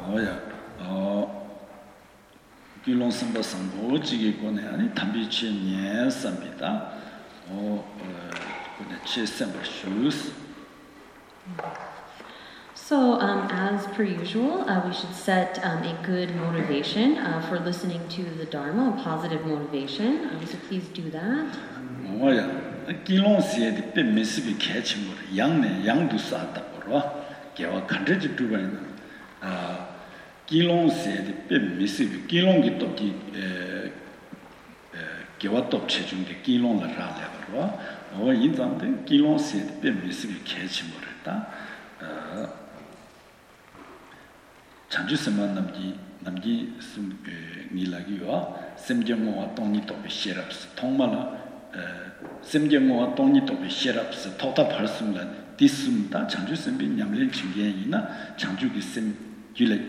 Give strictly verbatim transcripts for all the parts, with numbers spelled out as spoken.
oh yeah, oh, Gilong Samba Sambo, Jigi Gone, and Tambichi, yes, Sambita, oh, Gone Chase Samba shoes. So, um, as per usual, uh, we should set um, a good motivation uh, for listening to the Dharma, a positive motivation. Um, so please do that. Oh yeah, Gilong said the big Mississippi catching young and young to Sata or give a country to do. Gilong said the big Mississippi, Gilong get to give a top checking the Gilong la ralever, or in something, Gilong said the big Mississippi catching more. Chanju Sema Namji Namji Nilagiwa, Semjamo Tony Topi Sheriffs, Tomala, Semjamo Tony Topi Sheriffs, Tota Persumla, Disumta, Chanju Sembi, Yamlin Chingiana, Chanju Sim Gule.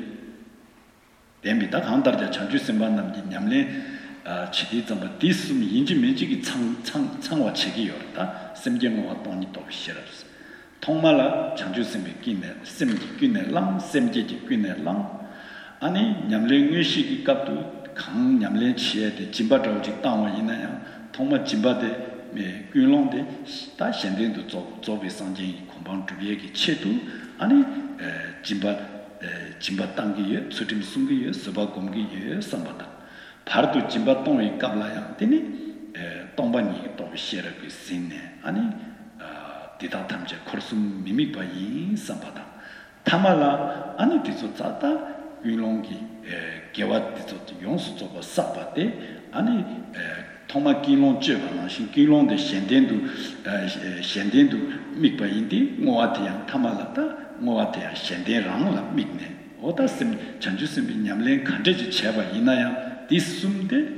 Dembita Hunter, Chanju Sema Namji Yamlin, Chiditamba, Disum, Inji Magic, Chang Changwa Chegiorta, Semjamo Tony Topi Sheriffs. Tongmala Chanju Sembi Gine, Semji Gine Lang, Semji Gine Lang. Ani Yamlin Yushi Gatu, Kang Yamlin Chia, the Jimba Joji Tama Yinaya, Tongma Jimba de Gulong de, Ta Shendin to Zobi Sanjin, Kumbang Tubieki Chetu, Ani Jimba Jimba Tangi, Sutim Sungi, Suba Gomgi, Sambata. Pardu Jimba Tongi Gablaya, Dini, Tombani, Tobi Shera Sine, Ani. Dita tamje korsum mimikpa yin sampata. Tamala ani tiso tsata yunlongi gewa tiso yonsu tsoba sapate ani toma kilon cheba nanshin kilon de shendendu shendendu mikpa yindi ngoate yang tamala ta ngoate yang shenden rang la mikne. Oda sim chanju simbi nyamlen kanteji cheba yinaya di sumde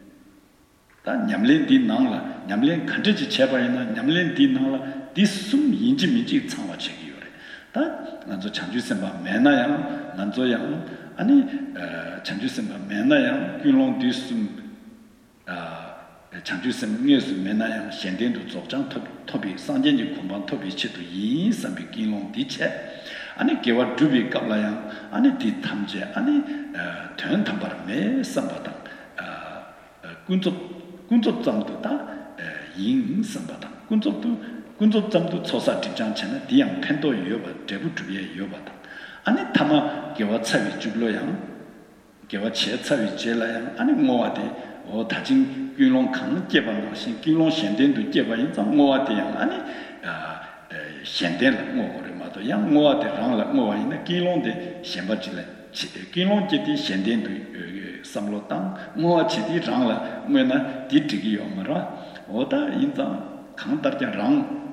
ta nyamlen di nangla nyamlen kanteji cheba yina nyamlen di nangla Disum Yinji Minji Tsangwa Chegi Yore. Ta Nanzo Chanju Semba Mena Yang, Nanzo Yang, Ani Chanju Semba Mena Yang, Gulong Disum Chanju Semba Nyesu Mena Yang, Shenden Du Zokjang Tobi, Sanjenji Kumbang Tobi Chetu Yin Sambi Gilong Di Che, Ani Gewa Dubi Kapla Yang, Ani Di Tamje, Ani Tuen Tambar Me Sambatang, Kunzo Kunzo Zamdu Ta Yin Sambatang, Kunzo Tu 군조 점도 조사 직장체는 디양 펜도 유여바 대부 주비에 유여바다. 아니 타마 개와 차위 줄로양 개와 체차위 제라양 아니 뭐와데 어 다진 균롱 강 개방신 균롱 현대도 개방인장 뭐와데양 아니 아 현대는 뭐를 양 뭐와데 랑라 뭐와이네 균롱데 현바질레 균롱 제디 현대도 삼로당 뭐와치디 랑라 뭐나 디디기요 말아 오다 인자 강다르장 랑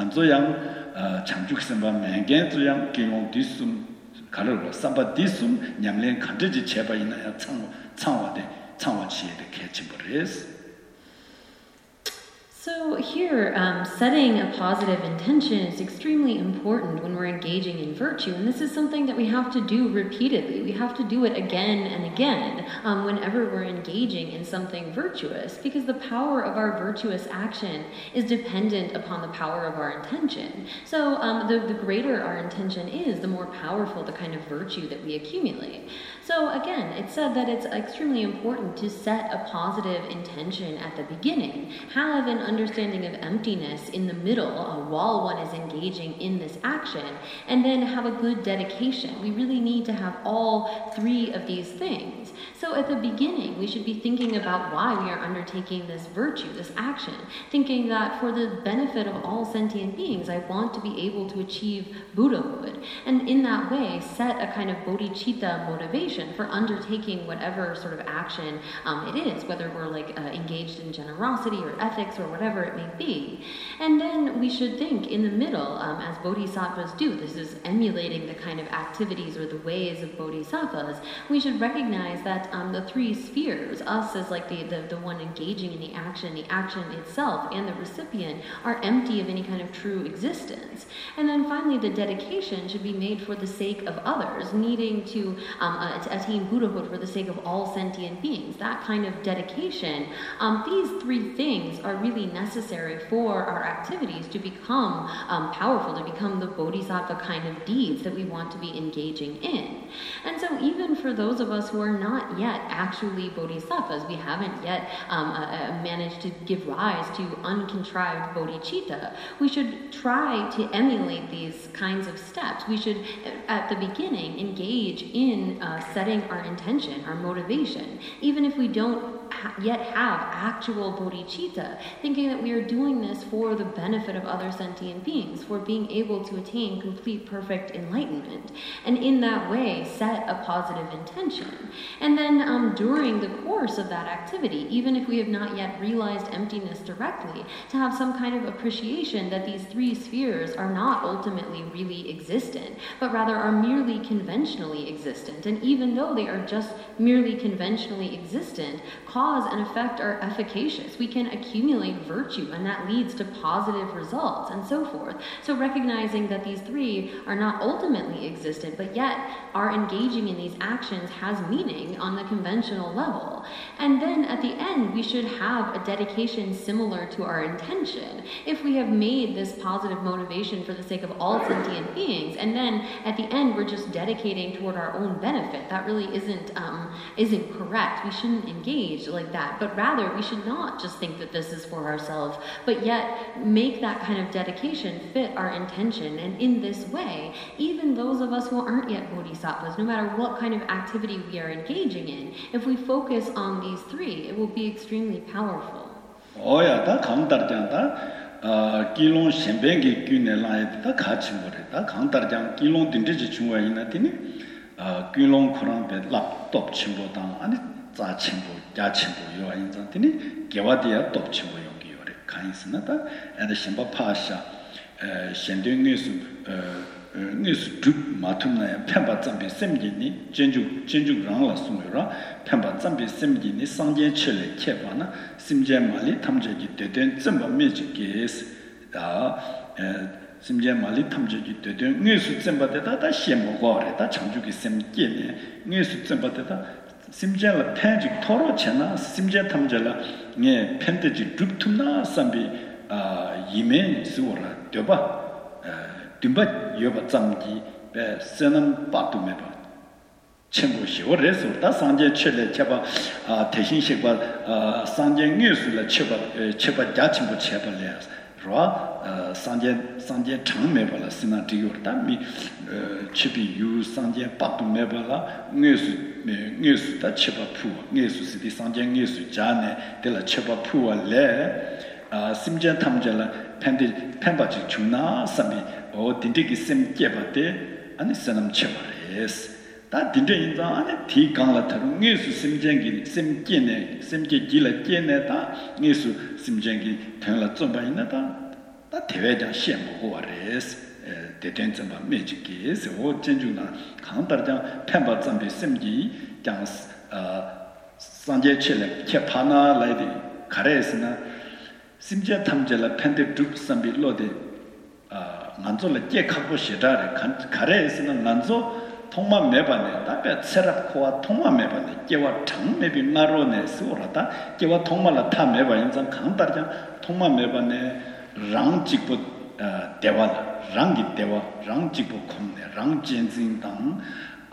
만조양 장죽선바 맹겐조양 기용 디숨 가르로 삼바 디숨 냠len 간지지 제바 있나야 창 창화대 창화치에데 개침버레스. So here, um, setting a positive intention is extremely important when we're engaging in virtue, and this is something that we have to do repeatedly. We have to do it again and again um, whenever we're engaging in something virtuous, because the power of our virtuous action is dependent upon the power of our intention. So um, the, the greater our intention is, the more powerful the kind of virtue that we accumulate. So again, it's said that it's extremely important to set a positive intention at the beginning, have an understanding of emptiness in the middle uh, while one is engaging in this action, and then have a good dedication. We really need to have all three of these things. So at the beginning, we should be thinking about why we are undertaking this virtue, this action, thinking that for the benefit of all sentient beings, I want to be able to achieve Buddhahood, and in that way set a kind of bodhicitta motivation for undertaking whatever sort of action um, it is, whether we're like uh, engaged in generosity or ethics or whatever it may be. And then we should think in the middle, um, as bodhisattvas do, this is emulating the kind of activities or the ways of bodhisattvas, we should recognize that um, the three spheres, us as like the, the, the one engaging in the action, the action itself, and the recipient, are empty of any kind of true existence. And then finally, the dedication should be made for the sake of others, needing to, um, uh, to attain Buddhahood for the sake of all sentient beings. That kind of dedication, um, these three things are really necessary for our activities to become um, powerful, to become the bodhisattva kind of deeds that we want to be engaging in. And so even for those of us who are not yet actually bodhisattvas, we haven't yet um, uh, managed to give rise to uncontrived bodhicitta, we should try to emulate these kinds of steps. We should, at the beginning, engage in uh, setting our intention, our motivation, even if we don't ha- yet have actual bodhicitta, thinking that we are doing this for the benefit of other sentient beings, for being able to attain complete perfect enlightenment, and in that way set a positive intention. And then um, during the course of that activity, even if we have not yet realized emptiness directly, to have some kind of appreciation that these three spheres are not ultimately really existent, but rather are merely conventionally existent. And even though they are just merely conventionally existent, cause and effect are efficacious. We can accumulate virtue, and that leads to positive results, and so forth. So recognizing that these three are not ultimately existent, but yet our engaging in these actions has meaning on the conventional level. And then at the end, we should have a dedication similar to our intention. If we have made this positive motivation for the sake of all sentient beings, and then at the end we're just dedicating toward our own benefit, that really isn't um, isn't correct. We shouldn't engage like that, but rather we should not just think that this is for ourselves, but yet make that kind of dedication fit our intention. And in this way, even those of us who aren't yet bodhisattvas, no matter what kind of activity we are engaging in, if we focus on these three, it will be extremely powerful. Oh yeah, that counter 아 kilon shembengi kyune lai ta khachimore ta khantarjang kilon dinje chungwa inatini 아 kilon khurangbe laptop chimbo dang ani za chimbo ya chimbo yo inzantini gewadiya top chimbo yongi yore kaisna ta and shemba pasha shendeng nesu nesu dup matumna pemba zambi semjini jenju jenju rangla sumura pemba zambi semjini sangje chele chebana simje mali tamjeji deden zamba meji ges da simje mali tamjeji deden nesu zamba deda da shemo gore da changjugi semje ne nesu zamba deda simje la penji toro chena simje tamjela nge pendeji dup tumna sambi yime suora deba dimba yoba zamgi be senam patu meba chenbo shiore so da sanje chele cheba teshin sheba sanje ngesu la cheba cheba ja chenbo cheba le ro sanje sanje chang meba la sina diyor da mi chebi yu sanje patu meba la ngesu ngesu da cheba pu ngesu si di sanje ngesu jane de la cheba pu le simje tamjela pende pembaji chuna sami o dindigi sim kebate ani sanam chebares ta dinde inza ani ti kangla taru ngesu simjengi sim kene simje gila kene ta ngesu simjengi tengla zomba ina ta ta teweja shemo hoares deten zomba mejiki se o jenjuna kangtarja pemba zambi simji jang sanje chele kepana laidi karesna simje tamjela pende drup sambi lode nganzo la je khabo shidare karesna nganzo thongma mebane tabe serap khoa thongma mebane jewa thang mebi narone surata jewa thongma la tha meba injang khangtarja thongma mebane rang jikbo dewa rangi dewa rang jikbo khomne rang jenzing dang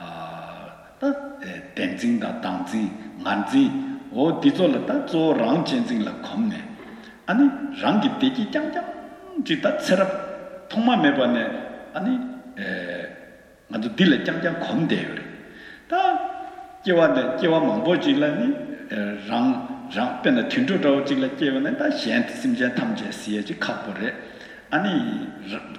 ta tenzing da dangzing nganzi o dizola ta zo rang jenzing la khomne 아니 랑기 되기 짱짱 지다 세랍 통만 매번에 아니 에 아주 딜레 짱짱 건대요. 다 제와데 제와 망보지라니 랑랑 변의 튕도도 지라 제와네 다 현트 심전 탐제시에지 카보레 아니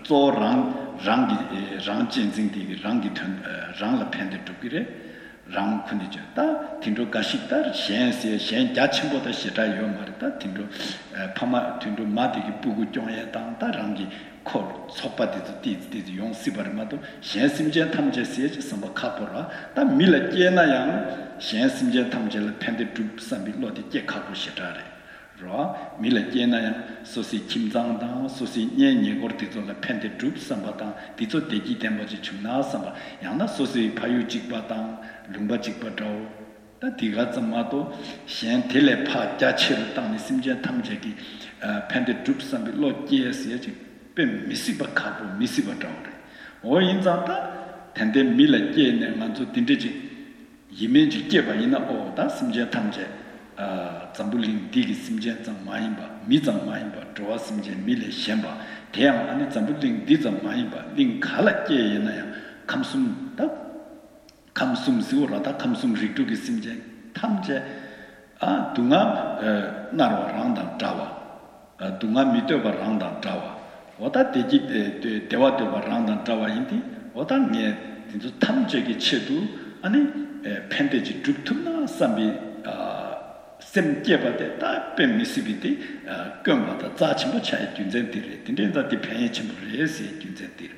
조랑 랑기 랑진징디 랑기 튼 랑라 펜데 두기레 랑 군이죠. 다 틴도 가시다 현세 현 자침보다 시다요 말다 틴도 파마 틴도 마디기 부구 종에 당다 랑기 콜 속바디도 디디 용시바르마도 현심제 탐제시에 선바 카보라 다 밀레 깨나양 현심제 탐제를 펜데 줍삼비 로디 깨 카보 시다레 로 밀레 깨나양 소시 김장당 소시 녜녜 고르티존라 펜데 줍삼바당 디조 데기 템버지 춤나 삼바 양나 소시 파유직바당 lumba chikpa tau ta diga tsamma to shen tele pa ja chiru tangni simje tamje ki pende drup sambi lo yes ye chi pe misiba kabu misiba tawre o inza ta tende mila ye ne manzu tinde ji yime ji ke ba ina o da simje tamje a zambuling digi simje zang maimba mi zang maimba doa simje mile shemba 대양 안에 잠불링 디자 많이 봐. 링 칼라께 예나야. 감숨 딱 감숨 시오라다 감숨 리투기 심제 탐제 아 둥아 나로랑다 자와. 아 둥아 미토바랑다 자와. 오다 대지 대와도바랑다 자와 인디 오다 미 진짜 탐제기 체도 아니 펜데지 죽tum나 삼비 아 셈께바데 다 뱀미시비디更把它 자침부 차이 균전들이 된다 디편이 침부레스 균전들.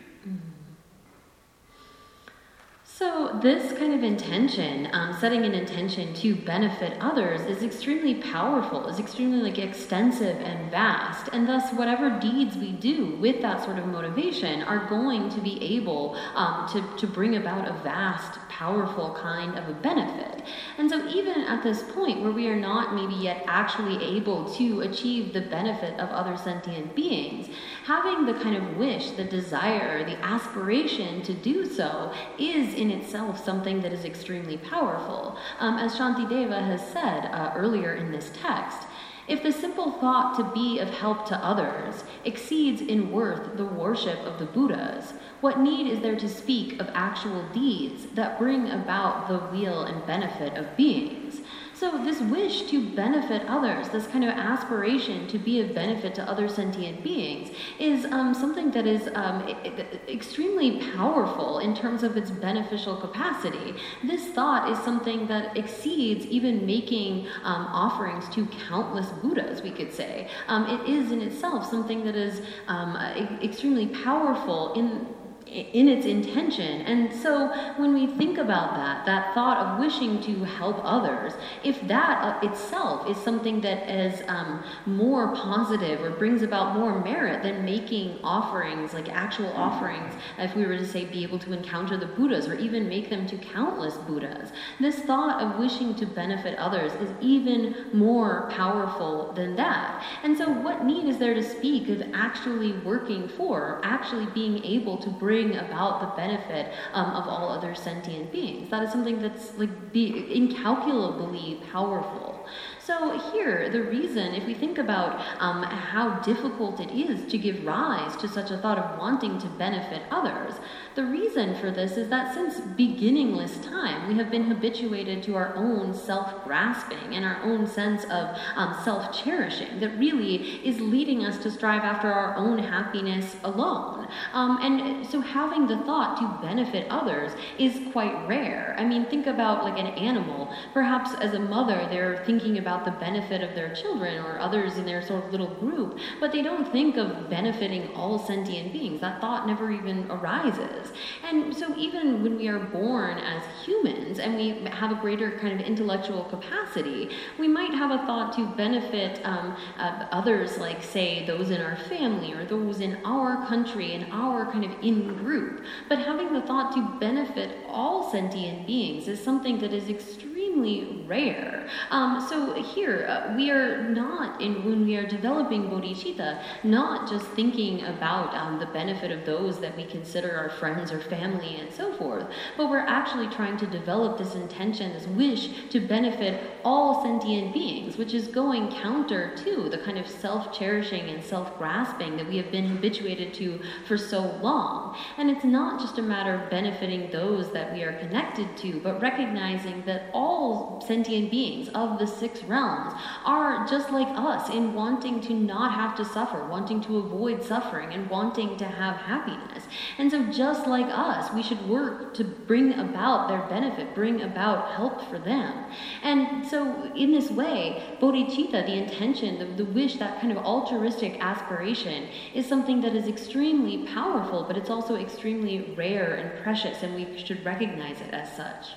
So this kind of intention, um, setting an intention to benefit others, is extremely powerful, is extremely like extensive and vast, and thus whatever deeds we do with that sort of motivation are going to be able um, to, to bring about a vast, powerful kind of a benefit. And so even at this point where we are not maybe yet actually able to achieve the benefit of other sentient beings, having the kind of wish, the desire, the aspiration to do so is in itself something that is extremely powerful. Um, as Shantideva has said uh, earlier in this text, if the simple thought to be of help to others exceeds in worth the worship of the Buddhas, what need is there to speak of actual deeds that bring about the weal and benefit of beings? So this wish to benefit others, this kind of aspiration to be of benefit to other sentient beings, is um, something that is um, extremely powerful in terms of its beneficial capacity. This thought is something that exceeds even making um, offerings to countless Buddhas, we could say. Um, it is in itself something that is um, extremely powerful in in its intention. And so when we think about that, that thought of wishing to help others, if that uh, itself is something that is um, more positive or brings about more merit than making offerings, like actual offerings, if we were to say be able to encounter the Buddhas or even make them to countless Buddhas, this thought of wishing to benefit others is even more powerful than that. And so what need is there to speak of actually working for, actually being able to bring about the benefit um, of all other sentient beings? That is something that's like be incalculably powerful. So here, the reason, if we think about um, how difficult it is to give rise to such a thought of wanting to benefit others, the reason for this is that since beginningless time, we have been habituated to our own self-grasping and our own sense of um, self-cherishing that really is leading us to strive after our own happiness alone. Um, and so having the thought to benefit others is quite rare. I mean, think about like an animal. Perhaps as a mother, they're thinking about the benefit of their children or others in their sort of little group, but they don't think of benefiting all sentient beings. That thought never even arises. And so even when we are born as humans and we have a greater kind of intellectual capacity, we might have a thought to benefit um, uh, others, like say those in our family or those in our country, in our kind of in-group. But having the thought to benefit all sentient beings is something that is extremely rare. Um, so here, uh, we are not, in when we are developing bodhicitta, not just thinking about um, the benefit of those that we consider our friends or family and so forth, but we're actually trying to develop this intention, this wish to benefit all sentient beings, which is going counter to the kind of self-cherishing and self-grasping that we have been habituated to for so long. And it's not just a matter of benefiting those that we are connected to, but recognizing that all sentient beings of the six realms are just like us in wanting to not have to suffer, wanting to avoid suffering, and wanting to have happiness. And so just like us, we should work to bring about their benefit, bring about help for them. And so in this way, bodhicitta, the intention, the, the wish, that kind of altruistic aspiration, is something that is extremely powerful, but it's also extremely rare and precious, and we should recognize it as such.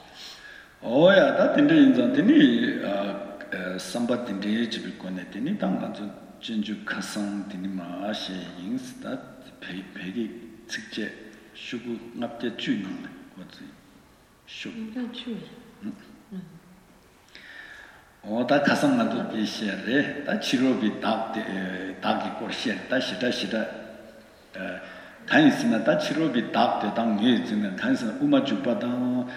Oh yeah, that in the instance, uh, somebody in the age of Konetini, Tangan, Jinju Kasang, Dinima, Ashe, Yings, that Peggy, Tikje, Shugu, Napje Junang, what's it? Shugu. 오다 가상만도 비시래. 다 치료비 답데 답기 거시에 다 시다 시다 어 간이스나 다 치료비 답데 당에 지는 간스 우마 주바다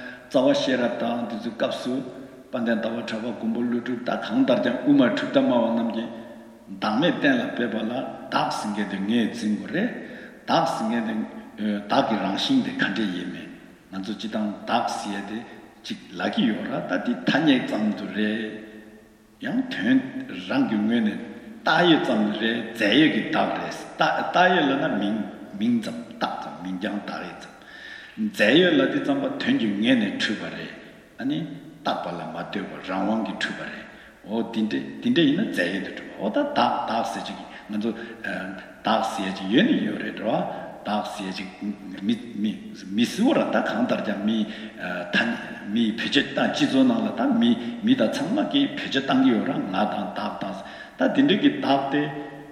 자와시라다 두 값수 반된다고 잡아 공부를 다 강다장 우마 주다마 남지 담에 때라 빼발라 답승게 등에 진거래 답승게 등 답기랑 신데 간데 예매 만주 지당 답시에데 직 라기요라 다디 탄예 장들에 양 된 랑경에는 따예 장들에 제역이 답레스 따 따예라나 민 민점 따점 민장 따레점 제열라디 점바 된중에네 추바래 아니 따발라 마대고 랑왕기 추바래 오 딘데 딘데 있는 제예도 좀 오다 다 다스지 먼저 다스지 연이 요래도 다스지 미미 미스오라 다 강다자 미탄미 표제다 지존나라 미 미다 참마기 표제당기 요라 나다 답다 다 딘데기 답대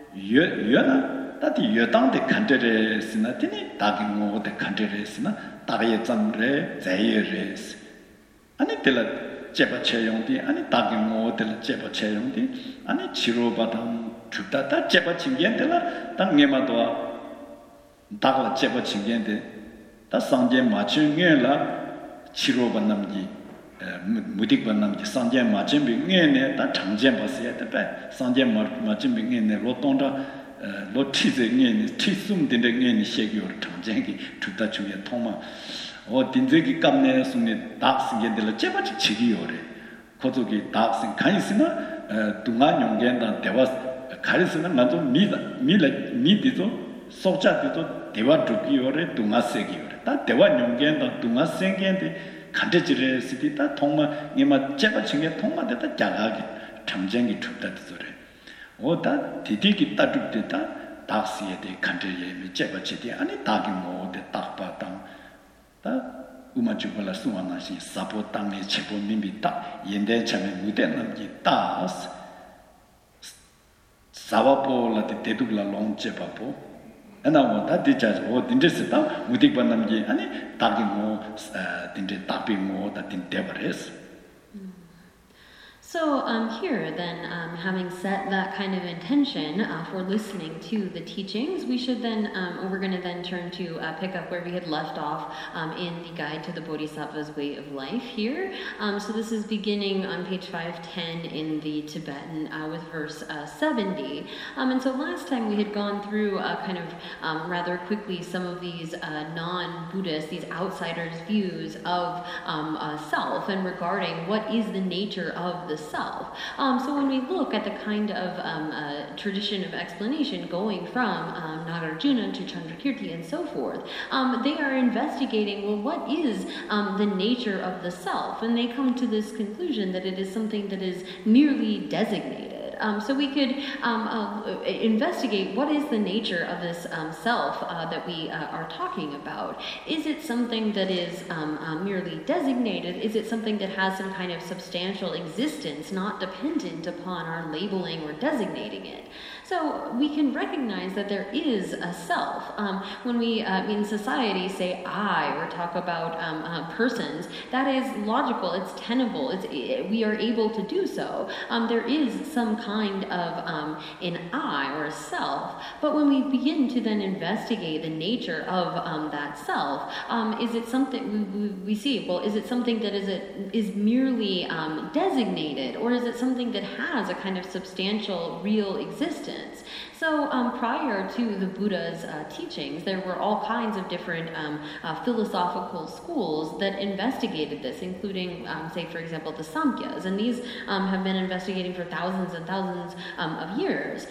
여여나 다디 여당대 간데레스나 티니 다기모데 간데레스나 다게 잠레 제예레스 아니 텔라 제바체용디 아니 다기모데 제바체용디 아니 치료바담 주다다 제바친겐텔라 당게마도 다가 제바친겐데 다 상제 마친게라 치료바남지 무딕바남지 상제 마친빙게네 다 장제바스야 때 상제 마친빙게네 로동다 로티즈니 티숨딘데 녜니 셰기오르 탐쟁기 주다 중에 통마 어 딘제기 깜네 숨니 닥스게들 제바치 치기요레 고조기 닥스 간이스나 둥안 용겐다 대화 가리스나 나도 미다 미라 미디도 소자디도 대화 두기요레 둥아세기요레 다 대화 용겐다 둥아생겐데 간데지레 시디다 통마 니마 제바치게 통마데다 자가기 탐쟁기 주다디소레 오다 디디기 따죽데다 닥스에데 간데예 미제바치디 아니 다기 모데 딱바당 다 우마주발라 수완나시 사보 땅에 제보 민비다 연대 참에 무대 남기 따스 사바포라데 데둑라 롱제바포 에나오다 디자즈 오 딘데스다 무딕바 남기 아니 다기 모 딘데 따비 모다 딘데버레스 So um, here, then, um, having set that kind of intention uh, for listening to the teachings, we should then, um, we're going to then turn to uh, pick up where we had left off um, in the Guide to the Bodhisattva's Way of Life here. Um, so this is beginning on page five ten in the Tibetan uh, with verse uh, seventy. Um, and so last time we had gone through uh, kind of um, rather quickly some of these uh, non-Buddhist, these outsiders' views of um, uh, self and regarding what is the nature of the self. Um, so when we look at the kind of um, uh, tradition of explanation going from um, Nagarjuna to Chandrakirti and so forth, um, they are investigating, well, what is um, the nature of the self? And they come to this conclusion that it is something that is merely designated. Um, so we could um, uh, investigate what is the nature of this um, self uh, that we uh, are talking about. Is it something that is um, uh, merely designated? Is it something that has some kind of substantial existence, not dependent upon our labeling or designating it? So we can recognize that there is a self. Um, when we uh, in society say I or talk about um, uh, persons, that is logical, it's tenable, it's, it, we are able to do so. Um, there is some kind of um, an I or a self, but when we begin to then investigate the nature of um, that self, um, is it something, we, we, we see, well, is it something that is, it, is merely um, designated, or is it something that has a kind of substantial real existence? So um, prior to the Buddha's uh, teachings, there were all kinds of different um, uh, philosophical schools that investigated this, including, um, say, for example, the Samkhyas. And these um, have been investigating for thousands and thousands um, of years.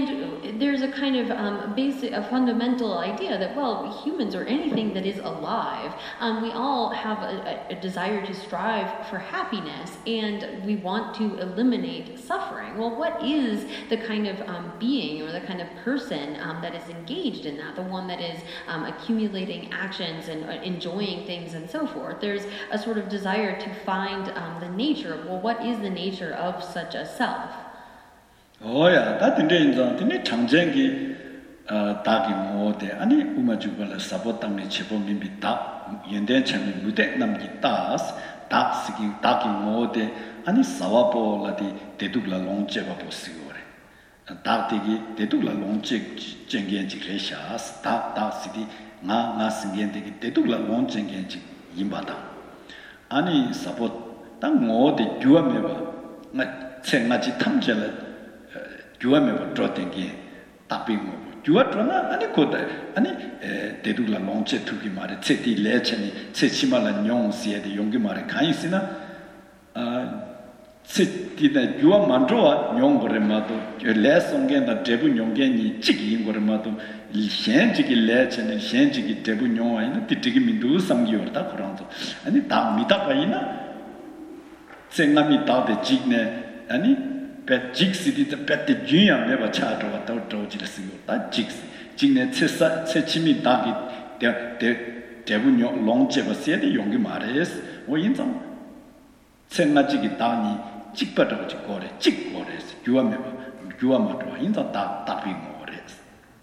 And there's a kind of um, basic, a fundamental idea that, well, humans or anything that is alive, um, we all have a, a desire to strive for happiness, and we want to eliminate suffering. Well, what is the kind of um, being or the kind of person um, that is engaged in that, the one that is um, accumulating actions and uh, enjoying things and so forth? There's a sort of desire to find um, the nature of, well, what is the nature of such a self? Oh yeah, that in the in the 장쟁기 다기 모데 아니 우마주발 사보땅네 제범민비 다 연대 참이 무대 남기 따스 다스기 다기 모데 아니 사와보라디 대둑라 롱제가 보시고래 다티기 대둑라 롱제 쟁겐지 레샤스 다 다시디 나 나스겐데기 대둑라 롱쟁겐지 임바다 아니 사보 땅 모데 주아메바 나 생마지 탐젤 주아메바 드로땡기 답빙모 주어트나 아니 코다 아니 대두라 롱체 투기 말에 체티 레체니 체치말라 뇽시에데 용기 말에 가이시나 아 체티다 주어 만조와 뇽거레마도 레송겐다 대부 뇽겐이 찌기인 거레마도 셴지기 레체니 셴지기 대부 뇽아이나 티티기 민두 삼기어다 그런도 아니 다 미다바이나 생남이 다데 지네 아니 배 직시디도 배때 주야 매바 차도가 또 도지르스요 다 직시 직내 체사 체치미 다기 대 대분요 롱제바 세데 용기 말레스 뭐 인정 생나지기 다니 직바다고 직거래 직거래스 주야 매바 주야 마도 인정 다 답이 뭐래스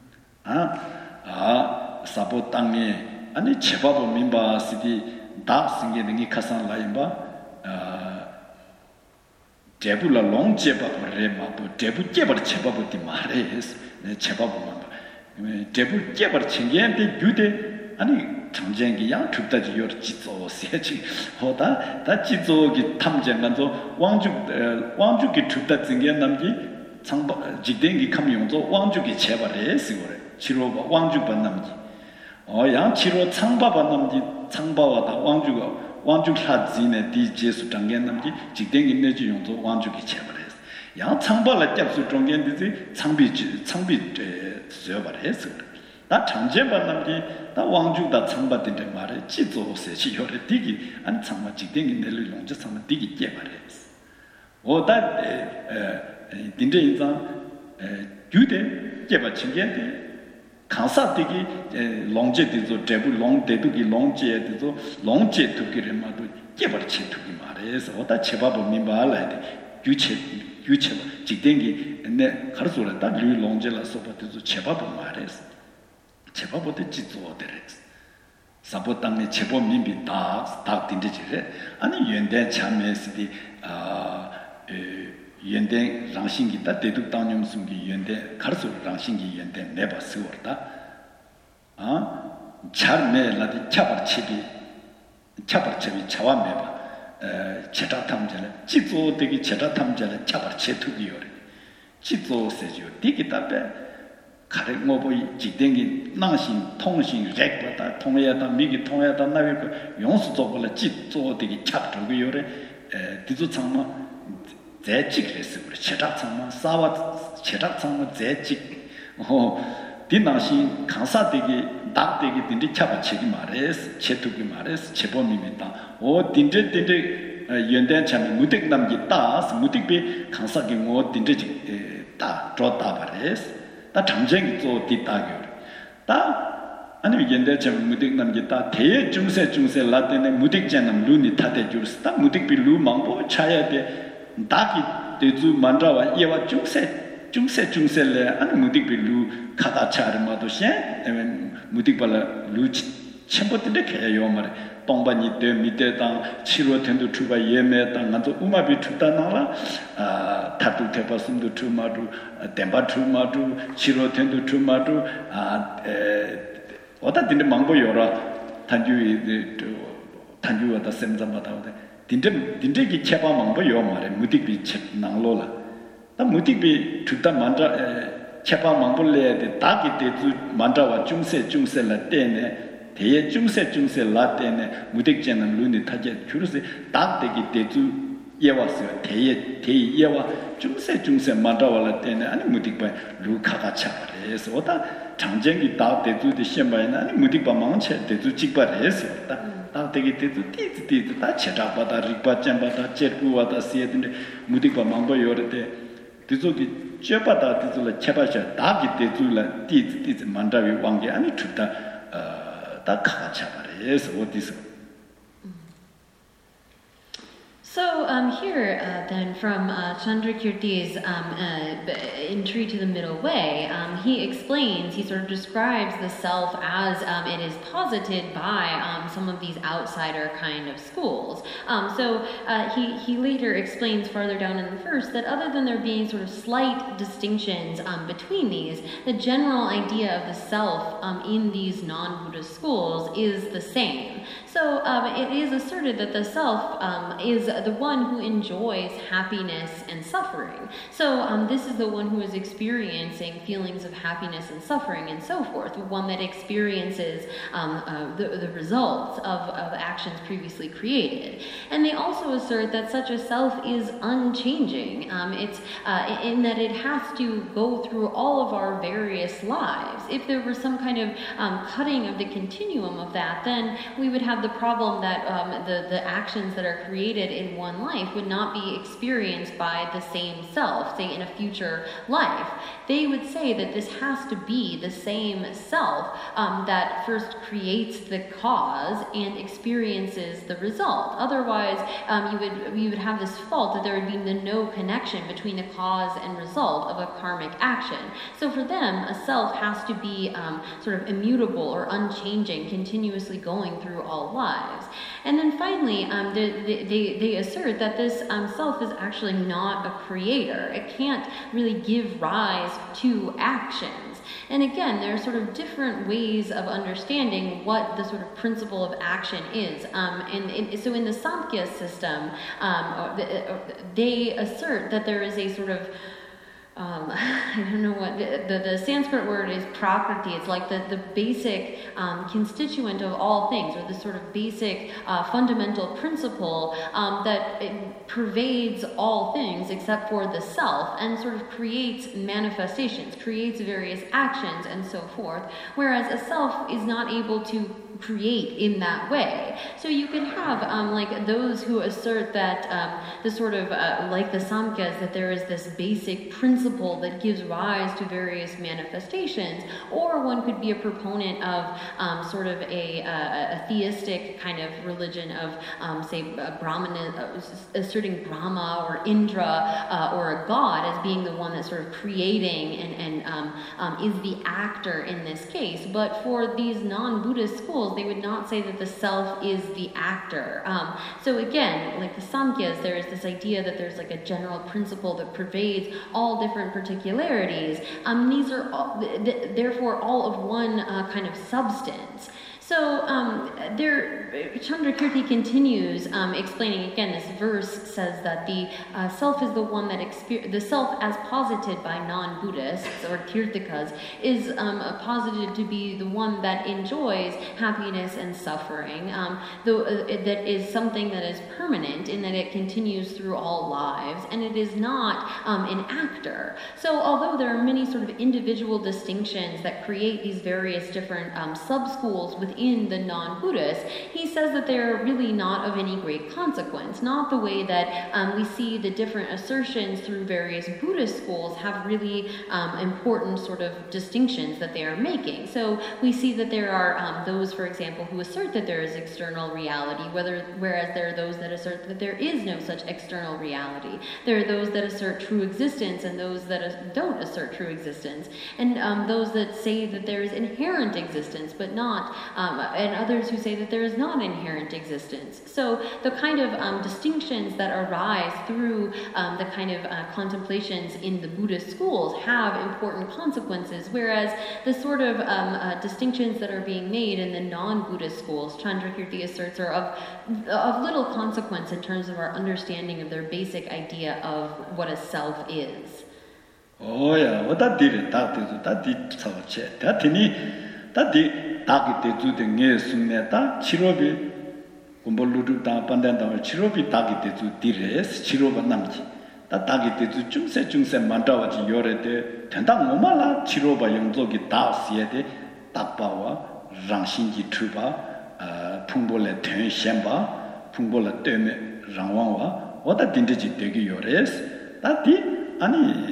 아아 사보 땅에 아니 제바보 민바 시디 다 생기는 가산 라인바 아 제불라 롱제바레마 제부 제바르 제바부티 마레스 네 제바부만 제부 제바르 챙겐데 유데 아니 정쟁기 양 죽다지 요 지조 세지 호다 다 지조기 탐쟁간도 왕주 왕주기 죽다 증겐 남기 창바 지댕기 감용도 왕주기 제바레스 거래 치로바 왕주바 남기 어양 치로 창바바 남기 창바와다 왕주가 왕죽 하지네 디제수 장견 남기 직댕 인내지 용도 왕죽이 채버렸어. 양 창발을 잡수 중견디지 창비 창비 저버렸어. 나 장제반 남기 나 왕죽다 창바된데 말에 지조세시 요래 디기 안 창마 직댕 인내를 용저 창마 디기 깨버렸어. 오다 에 딘데 인상 에 유대 깨버 친견디 간사되기 롱제디도 대부 롱데두기 롱제디도 롱제 두기를마도 깨버치 두기 말해서 어다 제바보 민바라데 유체 유체 직댕기 내 가르소라다 류 롱제라 소바도 제바보 말해서 제바보도 지조데레스 사보땅네 제보 민비 다다 딘데지레 아니 연대 참여스디 아 연대 랑신기다 대둑 당념숨기 연대 가르소 랑신기 연대 내바 쓰월다 아 잘매 라디 차버치비 차버치비 차와매바 에 제자탐절에 지조되기 제자탐절에 차버치 투기요래 지조세죠 디기다베 가랭모보이 지댕기 낭신 통신 렉보다 통해야다 미기 통해야다 나위고 용수조벌에 지조되기 차투기요래 에 디조창마 제직레스 그래 제작창만 싸와 제작창만 제직 어 디나시 강사되기 낙되기 딘디 차바치기 말해서 제투기 말해서 제범입니다 어 딘데 딘데 연대 참이 무득 남기 따스 무득비 강사기 뭐 딘데 다 줬다 말해서 다 정쟁이 또 뒤따겨 다 아니 연대 참이 무득 남기 따 대 중세 중세 라떼네 무득잖아 루니 타대 줄스다 무득비 루 망보 차야 돼 다기 대주 만자와 예와 중세 중세 중세래 아니 무딕빌루 카다차르마도시에 무딕발라 루 첨부들에 개요 말에 동반이 때 밑에다 치료 텐도 투바 예매다 나도 우마비 투다나라 아 타투 테바슴도 투마루 덴바 투마루 치료 텐도 투마루 아에 어다 딘데 망보 요라 단주이 단주와다 셈자마다데 딘데 딘데기 체바 망보 요 말에 무딕비 체 나로라 다 무딕비 투다 만자 체바 망볼레데 다기 데주 만자와 중세 중세라 때네 대예 중세 중세 라때네 무딕제는 루니 타제 주르세 다데기 데주 예와서 대예 대 예와 중세 중세 만자와라 때네 아니 무딕바 루카가 차버려서 오다 장쟁기 다 데주데 셴바이나 아니 무딕바 망체 데주 직바래서 다 다되게 데주 띠띠 띠 다 체다바다 리바챵바다 제부와다 시에데 무딕바 망보 요르데 데주기 쳬바다 데주라 쳬바샤 다기 데주라 띠띠 띠 만다위 왕게 아니 투다 어 다 카차바래서 어디서 So um, here, uh, then, from uh, Chandrakirti's um, uh, In Tree to the Middle Way, um, he explains, he sort of describes the self as um, it is posited by um, some of these outsider kind of schools. Um, so uh, he, he later explains farther down in the verse that other than there being sort of slight distinctions um, between these, the general idea of the self um, in these non-Buddhist schools is the same. So um, it is asserted that the self um, is the one who enjoys happiness and suffering. So um, this is the one who is experiencing feelings of happiness and suffering and so forth, the one that experiences um, uh, the, the results of, of actions previously created. And they also assert that such a self is unchanging. Um, it's uh, in that it has to go through all of our various lives. If there were some kind of um, cutting of the continuum of that, then we would have the problem that um, the, the actions that are created in one life would not be experienced by the same self, say in a future life. They would say that this has to be the same self um, that first creates the cause and experiences the result. Otherwise, um, you would you would have this fault that there would be no connection between the cause and result of a karmic action. So for them, a self has to be um, sort of immutable or unchanging, continuously going through all lives. And then finally, um, they, they, they assert that this um, self is actually not a creator. It can't really give rise to actions. And again, there are sort of different ways of understanding what the sort of principle of action is. Um, and, and so in the Samkhya system, um, they assert that there is a sort of Um, I don't know what, the, the, the Sanskrit word is prakriti. It's like the, the basic um, constituent of all things, or the sort of basic uh, fundamental principle um, that it pervades all things except for the self and sort of creates manifestations, creates various actions and so forth, whereas a self is not able to create in that way. So you can have um, like those who assert that um, the sort of uh, like the Samkhyas, that there is this basic principle that gives rise to various manifestations, or one could be a proponent of um, sort of a, a, a theistic kind of religion of um, say Brahmana, uh, asserting Brahma or Indra uh, or a god as being the one that's sort of creating and, and um, um, is the actor in this case. But for these non-Buddhist schools, they would not say that the self is the actor. Um, so again, like the Samkhyas, there is this idea that there's like a general principle that pervades all different particularities. Um, these are all, th- therefore all of one uh, kind of substance. So um, there, Chandrakirti continues um, explaining again. This verse says that the uh, self is the one that exper- the self, as posited by non-Buddhists or Tirthikas, is um, posited to be the one that enjoys happiness and suffering. Um, though uh, that is something that is permanent in that it continues through all lives, and it is not um, an actor. So although there are many sort of individual distinctions that create these various different um, sub-schools within in the non-Buddhists, he says that they're really not of any great consequence, not the way that um, we see the different assertions through various Buddhist schools have really um, important sort of distinctions that they are making. So we see that there are um, those, for example, who assert that there is external reality, whether, whereas there are those that assert that there is no such external reality. There are those that assert true existence and those that don't assert true existence, and um, those that say that there is inherent existence but not um, Um, and others who say that there is not inherent existence. So the kind of um, distinctions that arise through um, the kind of uh, contemplations in the Buddhist schools have important consequences, whereas the sort of um, uh, distinctions that are being made in the non-Buddhist schools, Chandrakirti asserts, are of, of little consequence in terms of our understanding of their basic idea of what a self is. Oh yeah, what that did, that is that did so che. That ni that did 다기 때주데 게 숨내다 치료비 공부루도 다 반단다 치료비 다기 때주 디레스 치료가 남지 다 다기 때주 중세 중세 만다와지 요래데 된다 뭐말라 치료바 영족이 다 시에데 딱바와 랑신지 투바 아 풍볼레 텐셴바 풍볼레 때메 랑왕와 어다 딘데지 되게 요래스 다디 아니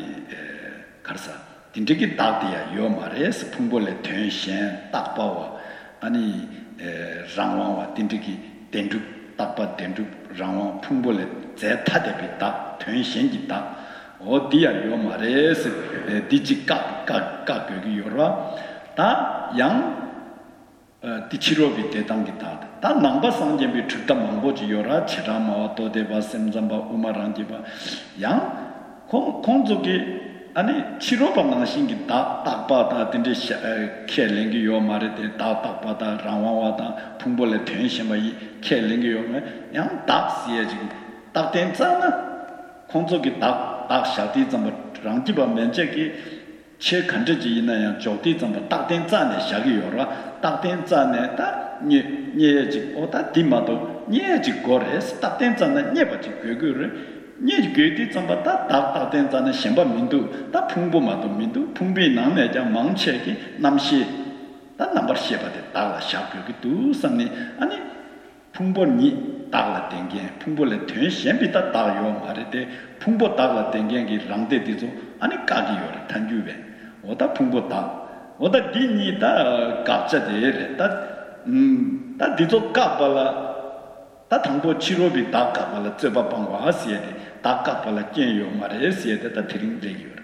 가르사 딘데기 다디야 요 말에스 풍볼레 텐셴 딱바와 아니 에 랑왕와 딘데기 덴두 딱바 된주 랑왕 풍불에 제타대비 딱 된신기 딱 어디야 요 말에서 디지깍깍깍 여기 요라 다양 디치로비 대당기다 다 남바 상제비 출다 망보지 요라 치라마 또데바 셈잠바 우마란디바 양 공공족이 아니 치료바 망신기 다 딱바다 딘데 켈링기 요 말에 다 딱바다 랑와와다 풍벌에 된심바 이 켈링기 요양 딱시에 지금 딱된잖아 공족이 딱 딱샤디 좀 랑지바 면적이 체 간저지 있나요 조디 좀 딱된잖아 샤기 요라 딱된잖아 다 녀녀지 오다 디마도 녀지 고레스 딱된잖아 녀바지 그거를 녀지 그게 좀 봤다 딱딱된잖아 심바 민두 다 풍부마도 민두 풍비 남내자 망체기 남시 다 넘버 쉐바데 다라 샤그기 두상니 아니 풍보니 다라 땡게 풍보레 된심비다 다요 말에 풍보 다라 땡게기 랑데디조 아니 까기요 단주베 오다 풍보다 오다 디니다 갑자데 다음다 디조 까발라 다 당보 치료비 다 까발라 저바 방과 하시에데 다 까발라 견요 말에 시에데 다 드링데요.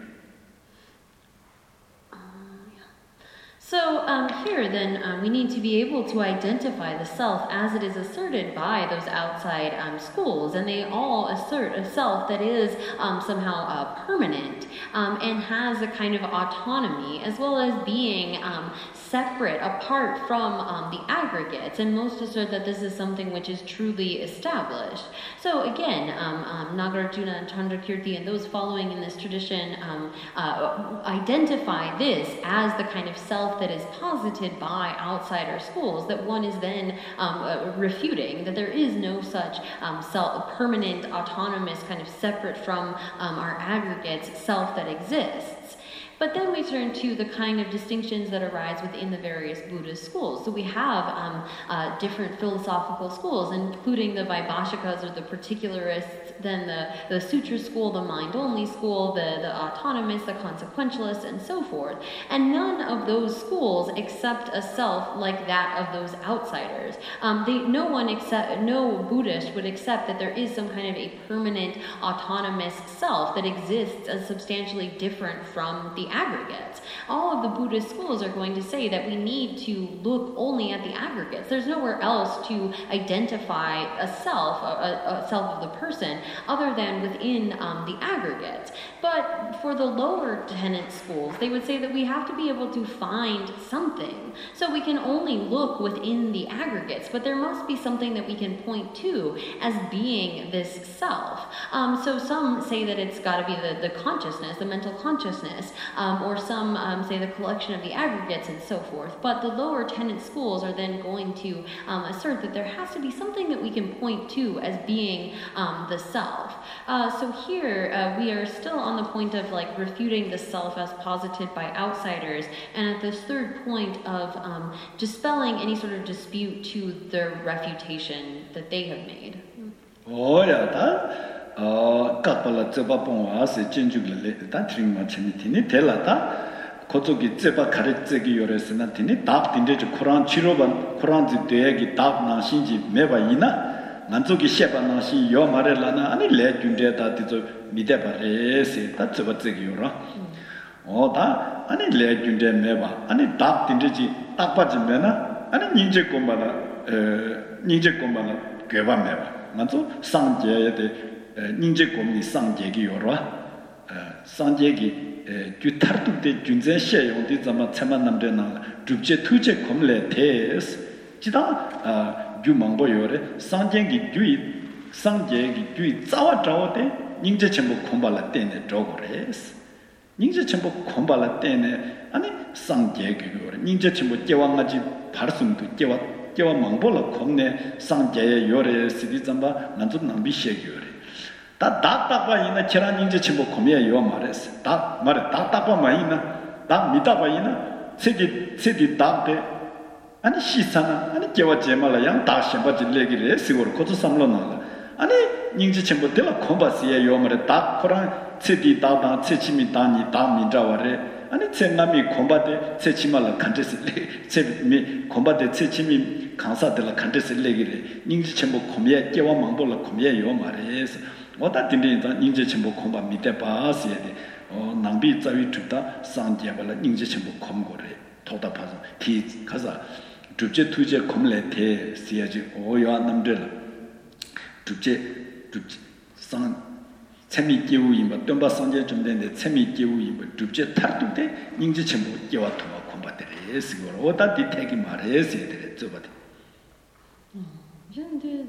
So um, here, then, um, we need to be able to identify the self as it is asserted by those outside um, schools, and they all assert a self that is um, somehow uh, permanent um, and has a kind of autonomy, as well as being um, separate, apart from um, the aggregates, and most assert that this is something which is truly established. So again, um, um, Nagarjuna and Chandrakirti and those following in this tradition um, uh, identify this as the kind of self that is posited by outsider schools, that one is then um, uh, refuting, that there is no such um, self, permanent, autonomous, kind of separate from um, our aggregates self that exists. But then we turn to the kind of distinctions that arise within the various Buddhist schools. So we have um, uh, different philosophical schools, including the Vaibhashikas or the particularists, then the, the Sutra school, the mind-only school, the, the autonomous, the consequentialists, and so forth. And none of those schools accept a self like that of those outsiders. Um, they, no one accept, no Buddhist would accept that there is some kind of a permanent, autonomous self that exists as substantially different from the aggregates. All of the Buddhist schools are going to say that we need to look only at the aggregates. There's nowhere else to identify a self, a, a self of the person, other than within um, the aggregates. But for the lower tenet schools, they would say that we have to be able to find something. So we can only look within the aggregates, but there must be something that we can point to as being this self. Um, so some say that it's got to be the, the consciousness, the mental consciousness, um, or some um, say the collection of the aggregates and so forth. But the lower tenet schools are then going to um, assert that there has to be something that we can point to as being um, the self. Uh, so here uh, we are still on the point of like refuting the self as posited by outsiders, and at this third point of um, dispelling any sort of dispute to the refutation that they have made. Oh yeah, that uh, kapala zeba pongwa se jinjugile da tringma chini tini telata kozogi zeba karetsegi yoresena tini dak dindeji Quran chiroban Quran zi deegi dak na shinji meba ina manzogi sheba na shi yo marelana ani le junde da dizo mideba rese da zeba zegi yora oh da ani le junde meba ani dak dindeji takpa jimbena ani ninje kombala ninje kombala gweba meba manzo sangje de ninje komni sangje gi yorwa sangje gi ju tartu de junze she yong de zama chaman namde na dubje tuje komle tes jida ju mangbo yore sangje gi ju sangje gi ju zawa zawa de ninje chenbo kombala tene jogores ninje chenbo kombala tene 아니 상제게 그거 닌제 침보 제왕가지 바르숨도 제와 제와 망볼라 겁네 상제에 요래 시디 잠바 난좀 남비시에 요래 다 다다바 이나 제라 닌제 침보 겁이야 요 말했어 다 말에 다다바 마이나 다 미다바 이나 세디 세디 다데 아니 시사나 아니 제와 제말라 양 다심바지 레기레 시고르 코도 삼로나 아니 닌제 침보 데라 콤바시에 요 말에 다 코랑 세디 다다 세치미 다니 다 미자와레 아니 쳔남이 콤바데 쳔치말라 칸데스 쳔미 콤바데 쳔치미 강사들라 칸데스 레기레 닝지 쳔보 콤예 깨와 망볼라 콤예 요 말에서 어다 딘데인자 닝지 쳔보 콤바 미테 바스야데 어 낭비 자위 죽다 상디야발라 닝지 쳔보 콤고레 토다파서 티 가자 두제 투제 콤레테 시야지 오야 남들 두제 두제 상 채미 기우임바 domba 상제 좀 되는데 채미 기우임바 두제 탈뚝대 닝지 첨부 깨와 통화 콤바데레 스고로 오다 디테기 말해서 되래 저바데 근데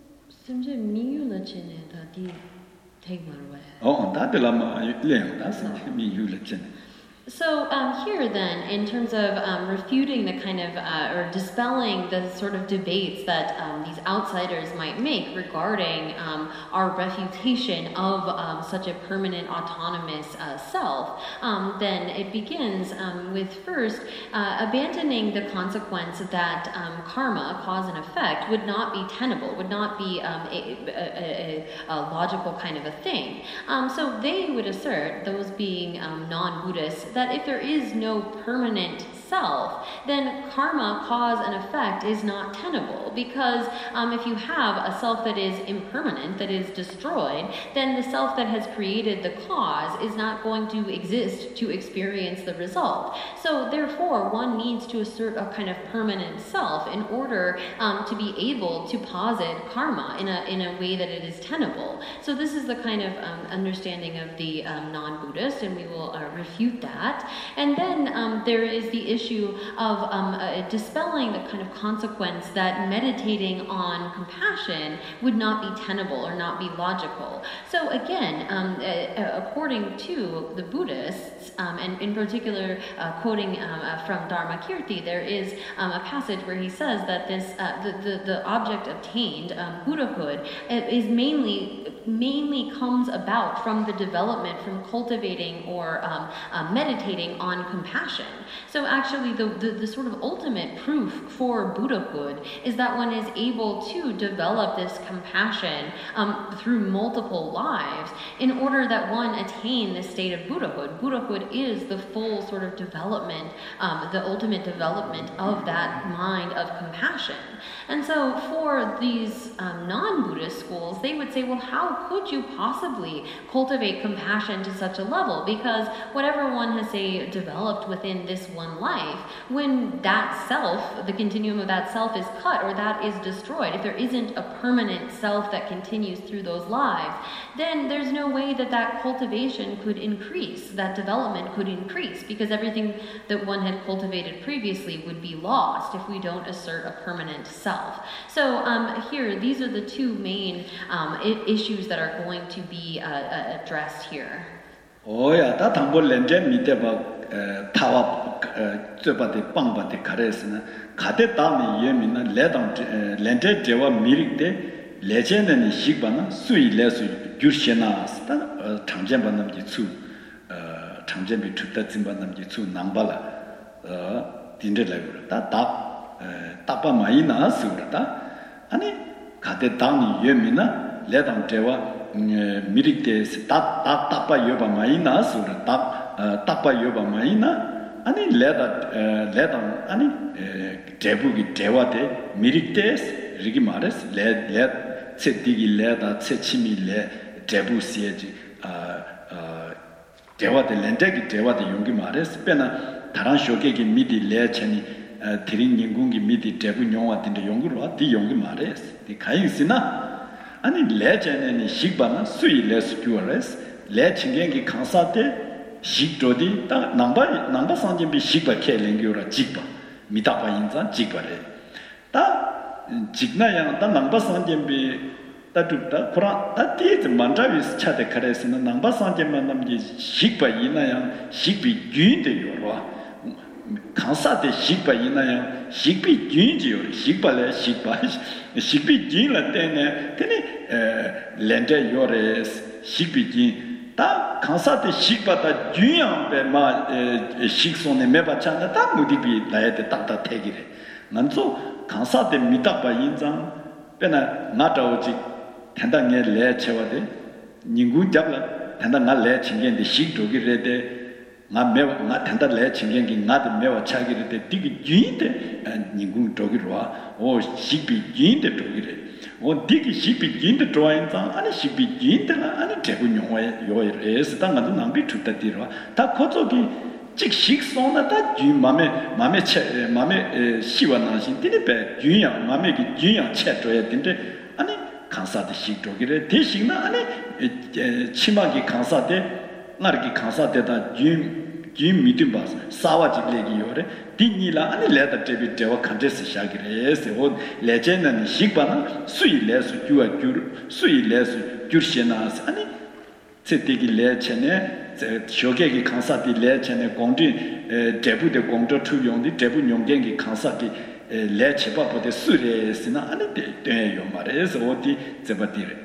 심지어 미유는 전에 다디 되게 말와요. 어 다들라마 레다 미유를 전에 So um, here then, in terms of um, refuting the kind of, uh, or dispelling the sort of debates that um, these outsiders might make regarding um, our refutation of um, such a permanent autonomous uh, self, um, then it begins um, with first uh, abandoning the consequence that um, karma, cause and effect, would not be tenable, would not be um, a, a, a, a logical kind of a thing. Um, so they would assert, those being um, non-Buddhists, that if there is no permanent self, then karma, cause and effect is not tenable, because um, if you have a self that is impermanent, that is destroyed, then the self that has created the cause is not going to exist to experience the result. So therefore, one needs to assert a kind of permanent self in order um, to be able to posit karma in a in a way that it is tenable. So this is the kind of um, understanding of the um, non-Buddhist, and we will uh, refute that. And then um, there is the issue of um, uh, dispelling the kind of consequence that meditating on compassion would not be tenable or not be logical. So again, um, uh, according to the Buddhists, um, and in particular uh, quoting um, uh, from Dharmakirti, there is um, a passage where he says that this uh, the, the, the object obtained, um, Buddhahood, is mainly mainly comes about from the development, from cultivating or um, uh, meditating on compassion. So actually the, the, the sort of ultimate proof for Buddhahood is that one is able to develop this compassion um, through multiple lives in order that one attain this state of Buddhahood. Buddhahood is the full sort of development, um, the ultimate development of that mind of compassion. And so for these um, non-Buddhist schools, they would say, well, how could you possibly cultivate compassion to such a level? Because whatever one has, say, developed within this one life, when that self, the continuum of that self is cut or that is destroyed, if there isn't a permanent self that continues through those lives, then there's no way that that cultivation could increase, that development could increase, because everything that one had cultivated previously would be lost if we don't assert a permanent self. So um, here, these are the two main um, I- issues that are going to be uh, uh, addressed here. 오야 다 담볼 렌제 밑에 봐 타와 저바데 빵바데 가레스나 가데 다음에 예민나 레당 렌제 제와 미릭데 레제는 식바나 수이 레수 규르시나 스타 장전반남지 수 장전비 죽다 진반남지 수 남발라 어 딘데라고 다다 따빠 많이 나스우다 아니 가데 다음에 예민나 레당 제와 미릭데 따따 따빠 여바 많이 나스우다 따 따빠 여바 많이 나 아니 레다 레당 아니 제부기 대화데 미릭데 리기 말레스 레레 쳇디기 레다 쳇치미 레 제부시에지 아 대화데 렌데기 대화데 용기 말레스 빼나 다른 쇼게기 미디 레체니 드린 인공기 미디 제부 용화된데 용구로 와디 용기 말레스 디 가인스나 아니 레제네니 식바나 수이 레스 듀어레스 레칭겐기 강사데 식도디 딱 남바 남바 상진비 식바 켈랭교라 직바 미다바 인자 직바레 다 직나양 다 남바 상진비 따둑다 쿠란 다 티즈 만자비스 차데 카레스는 남바 상진만 남지 식바 이나양 식비 균데 요로 강사데 식바 이나양 식비 균지요 식바레 식바 식비 균라 때네 때네 렌데 요레스 식비 균 다 강사때 식받다 유양배 마 식손에 매바찬다 다 무디비 나야데 딱딱 태기래 난소 강사때 미답바 인장 빼나 나다오지 단단에 레체와데 닝구 잡라 단단 나 레칭겐데 식도기래데 nga mewa nga tanda le chingengi nga de mewa chagire de digi jinde ningung dogirwa o shibi jinde dogire o digi shibi jinde drawing ta ani shibi jinde la ani tebu nyongwa yo es ta nga nambi tuta dirwa ta kozogi 직 식소나다 주 맘에 맘에 체 맘에 시원하신 데베 주야 맘에 기 주야 채줘야 된데 아니 간사데 식도기래 대신나 아니 치마기 간사데 나르기 간사데다 주 미팅 봐서 사와지래기 요래 딩이라 아니 레다 데비 데와 컨테스 샤기래세 오 레전은 식바나 수일레스 주와 주 수일레스 주시나스 아니 제대기 레체네 쇼게기 간사디 레체네 공디 대부대 공도 투용디 대부 용경기 간사기 레체바보데 수레스나 아니 되요 말에서 어디 제바디레.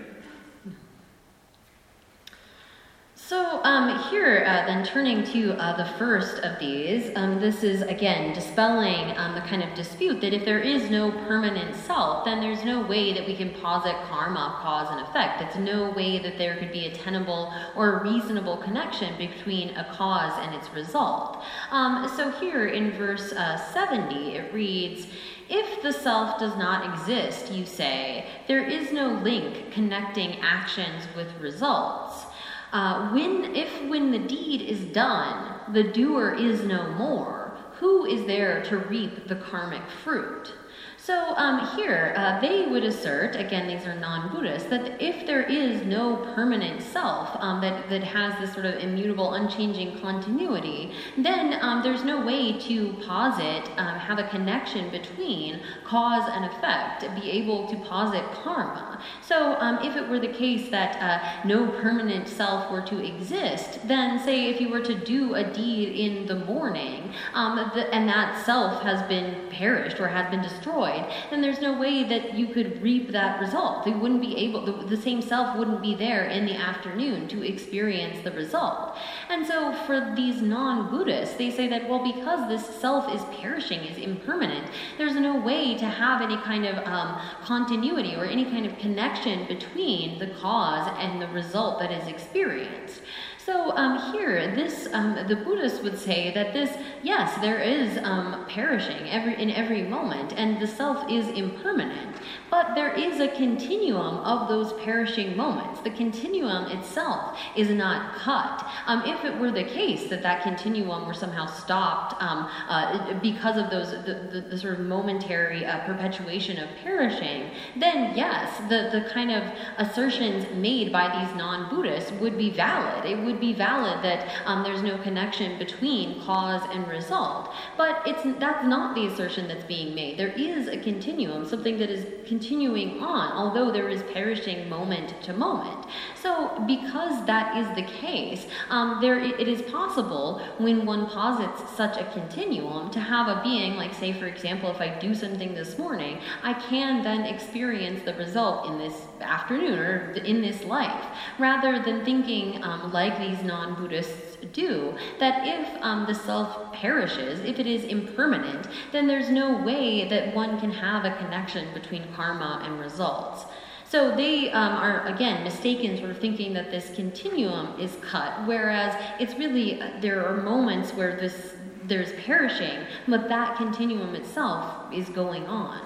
So um, here, uh, then turning to uh, the first of these, um, this is again dispelling um, the kind of dispute that if there is no permanent self, then there's no way that we can posit karma, cause and effect. It's no way that there could be a tenable or reasonable connection between a cause and its result. Um, so here in verse uh, seventy, it reads, "If the self does not exist, you say, there is no link connecting actions with results. Uh, when, if when the deed is done, the doer is no more, who is there to reap the karmic fruit?" So um, here, uh, they would assert, again, these are non-Buddhists, that if there is no permanent self um, that, that has this sort of immutable, unchanging continuity, then um, there's no way to posit, um, have a connection between cause and effect, be able to posit karma. So um, if it were the case that uh, no permanent self were to exist, then say if you were to do a deed in the morning, um, the, and that self has been perished or has been destroyed, then there's no way that you could reap that result. They wouldn't be able, the, the same self wouldn't be there in the afternoon to experience the result. And so for these non-Buddhists, they say that, well, because this self is perishing, is impermanent, there's no way to have any kind of um, continuity or any kind of connection between the cause and the result that is experienced. So um, here, this um, the Buddhists would say that this, yes, there is um, perishing every in every moment, and the self is impermanent, but there is a continuum of those perishing moments. The continuum itself is not cut. Um, if it were the case that that continuum were somehow stopped um, uh, because of those the, the, the sort of momentary uh, perpetuation of perishing, then yes, the, the kind of assertions made by these non-Buddhists would be valid. It would be valid that um, there's no connection between cause and result. But it's that's not the assertion that's being made. There is a continuum, something that is continuing on, although there is perishing moment to moment. So because that is the case, um, there it, it is possible when one posits such a continuum to have a being, like say for example, if I do something this morning, I can then experience the result in this afternoon or in this life, rather than thinking um, like these non-Buddhists do, that if um, the self perishes, if it is impermanent, then there's no way that one can have a connection between karma and results. So they um, are, again, mistaken, sort of thinking that this continuum is cut, whereas it's really, uh, there are moments where this there's perishing, but that continuum itself is going on.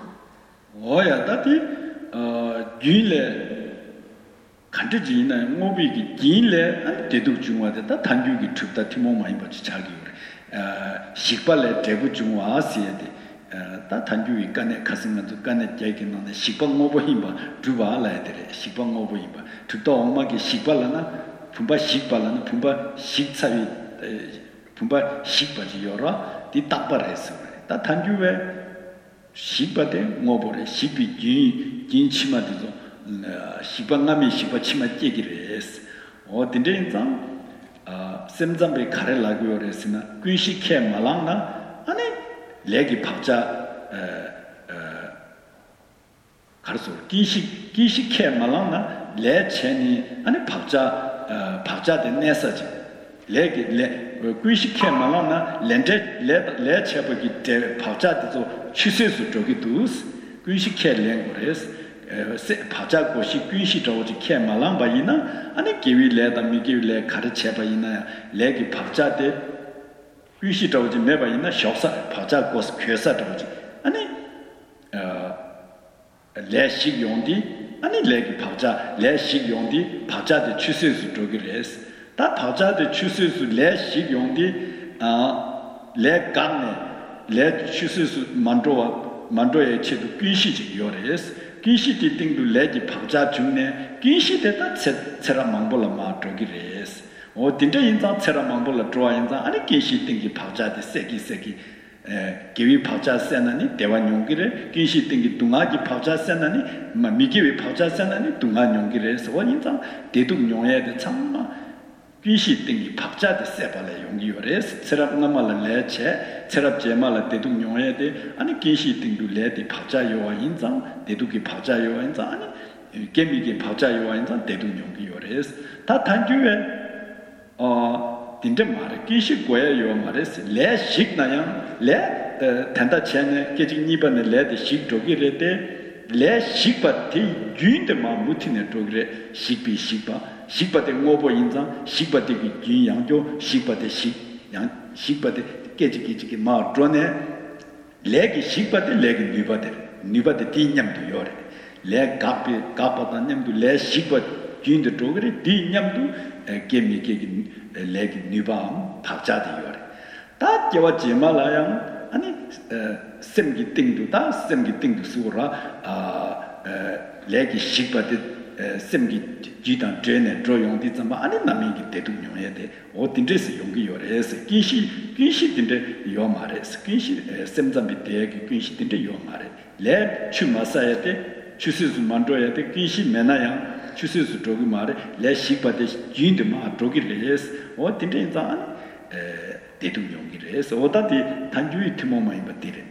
Oh yeah, that is, 간트지나 모비기 진래 안 대도 중화되다 단규기 춥다 티모 많이 받지 자기 어 식발레 대부 중화시에데 어다 단규기 간에 가슴도 간에 얘기는 식방 모보힘바 두바라이데 식방 모보힘바 두도 엄마기 식발라나 분바 식발라나 분바 식차위 분바 식바지 여러 디 딱바라했어 다 단규에 식바데 모보레 식비 진 진치마디도 시방남이 시바치마 찌기를 했어. 어, 딘데인상 아, 셈잠베 가래라고 그랬으나 귀식해 말랑나 아니 레기 박자 어, 어 가르소 귀식 귀식해 말랑나 레체니 아니 박자 어, 박자데 내서지 레기 레 귀식해 말랑나 렌데 레 레체버기 데 박자도 취세수 저기 두스 귀식해 렌 그랬어. 세 파자고시 귀시도지 캐말랑바이나 아니 기위레다 미기위레 가르체바이나 레기 박자데 귀시 도지 매바 있나 셔사 파자 고스 쾌사 도지 아니 어 레식 용디 아니 레기 파자 레식 용디 파자의 추세수 도기레스 다 파자의 추세수 레식 용디 아 레간네 레 추세수 만도와 만도의 체도 귀시지 요레스 귀시 디팅도 레기 파자 중에 귀시 데다 체라 망볼라 마도기레스 어 딘데 인자 체라 망볼라 드와 인자 아니 귀시 띵기 파자의 세기 세기 에 기위 파자 세나니 대wan 용기를 귀시 띵기 둥아기 파자 세나니 미기위 파자 세나니 둥아 용기를 서 인자 대둑 용해의 참마 귀시 띵기 파자의 세발의 용기요레스 체랍 나말라 레체 체랍 제말라 대둑 용해의 아니 귀시 띵도 레디 파자요와 인자 대둑이 파자요와 인자 아니 게미기 파자요와 인자 대둑 용기요레스 다 단주에 어 딘데 말에 귀시 고야요 말에스 레 식나양 레 단다 체네 깨지 니번에 레디 식도기레데 레 식바티 주인데 마 무티네 도그레 식비 식바 식바데 ngobo 인자 식바데 기 양조 식바데 식양 식바데 깨지 깨지 마 드네 레기 식바데 레기 니바데 니바데 디냠도 요레 레 가피 가파다 냠도 레 식바 주인데 도그레 디냠도 게미 게기 레기 니밤 박자디 요레 다 제와 제말라양 아니 셈기 띵도 다 셈기 띵도 수라 아 레기 식바데 셈기 지단 제네 조용디 잠바 아니 남이기 대통령에 대 어딘데스 용기 요레스 기시 기시 딘데 요 말에스 기시 셈잠비 대기 기시 딘데 요 말에 레 추마사에 대 추스스 만도에 대 기시 메나양 추스스 도기 말에 레 식바데 진데 마 도기 레스 어딘데 인자 에 대통령이래서 어다디 단주의 팀모마이 받디래.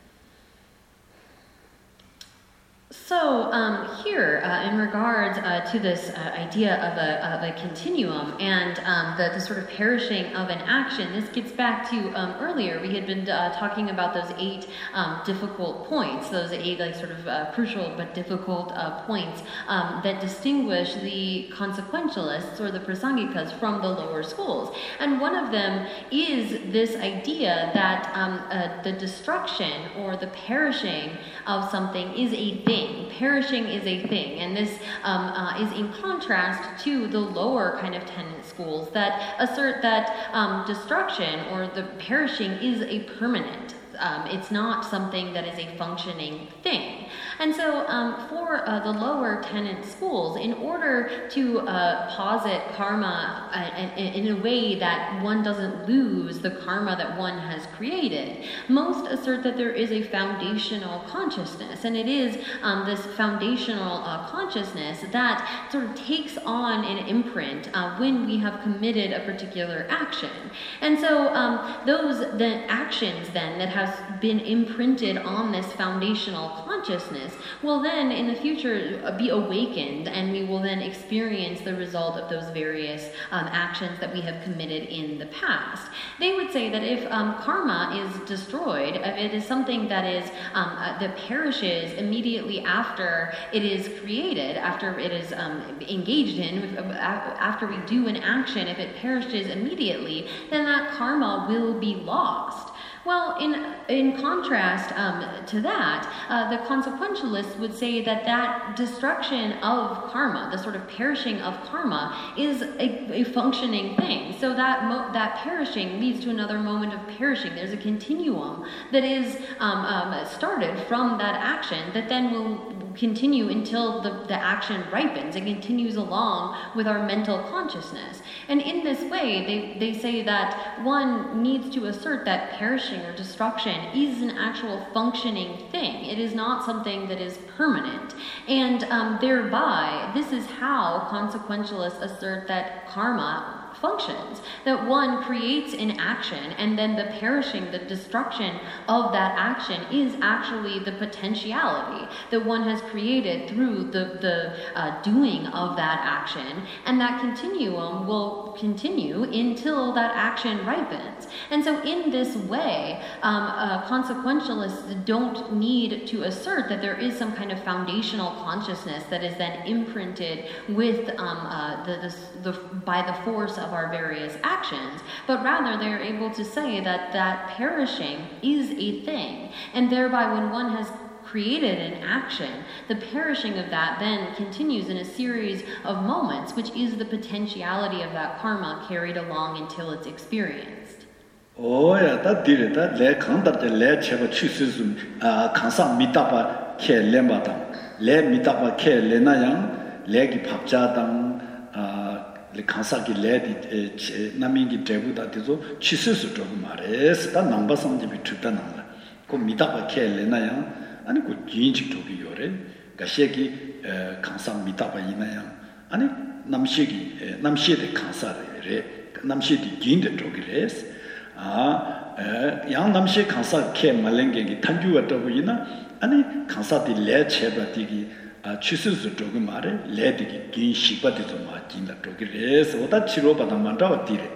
So um, here, uh, in regards uh, to this uh, idea of a, of a continuum and um, the, the sort of perishing of an action, this gets back to um, earlier. We had been uh, talking about those eight um, difficult points, those eight like sort of uh, crucial but difficult uh, points um, that distinguish the consequentialists or the prasangikas from the lower schools. And one of them is this idea that um, uh, the destruction or the perishing of something is a thing. Perishing is a thing, and this um, uh, is in contrast to the lower kind of tenant schools that assert that um, destruction or the perishing is a permanent. Um, it's not something that is a functioning thing. And so um, for uh, the lower tenant schools, in order to uh, posit karma uh, in, in a way that one doesn't lose the karma that one has created, most assert that there is a foundational consciousness. And it is um, this foundational uh, consciousness that sort of takes on an imprint uh, when we have committed a particular action. And so um, those the actions then that have been imprinted on this foundational consciousness will then in the future be awakened, and we will then experience the result of those various um, actions that we have committed in the past. They would say that if um, karma is destroyed, if it is something that is um, uh, that perishes immediately after it is created, after it is um, engaged in, after we do an action, if it perishes immediately, then that karma will be lost. Well, in in contrast um, to that, uh, the consequentialists would say that that destruction of karma, the sort of perishing of karma, is a, a functioning thing. So that mo- that perishing leads to another moment of perishing. There's a continuum that is um, um, started from that action that then will continue until the, the action ripens. It continues along with our mental consciousness. And in this way, they, they say that one needs to assert that perishing or destruction is an actual functioning thing. It is not something that is permanent. And um, thereby, this is how consequentialists assert that karma functions, that one creates an action and then the perishing, the destruction of that action is actually the potentiality that one has created through the, the uh, doing of that action, and that continuum will continue until that action ripens. And so in this way, um, uh, consequentialists don't need to assert that there is some kind of foundational consciousness that is then imprinted with um, uh, the, the, the by the force of of our various actions, but rather they are able to say that that perishing is a thing. And thereby, when one has created an action, the perishing of that then continues in a series of moments, which is the potentiality of that karma carried along until it's experienced. Oh yeah, that did it. That le kandar de le cheba chusum ah kansa mitapa ke lembata. Le mitapa ke lena yang le gi phapja dang ah le kansa gi le di namin gi debu da de so chisu to mare sta namba samji bi tuta nang. Ko mitapa ke lena yang 아니 그 진직 쪽이 요래 가시기 강사 미다바 이나야 아니 남시기 남시의 강사래 남시의 진대 쪽이래스 아양 남시 강사 케 말랭게기 탄주가 되고이나 아니 강사디 레체바디기 아 취수수 쪽이 말에 레디기 긴 시바디도 맞긴다 쪽이래스 오다 치료받아 만다와 디래.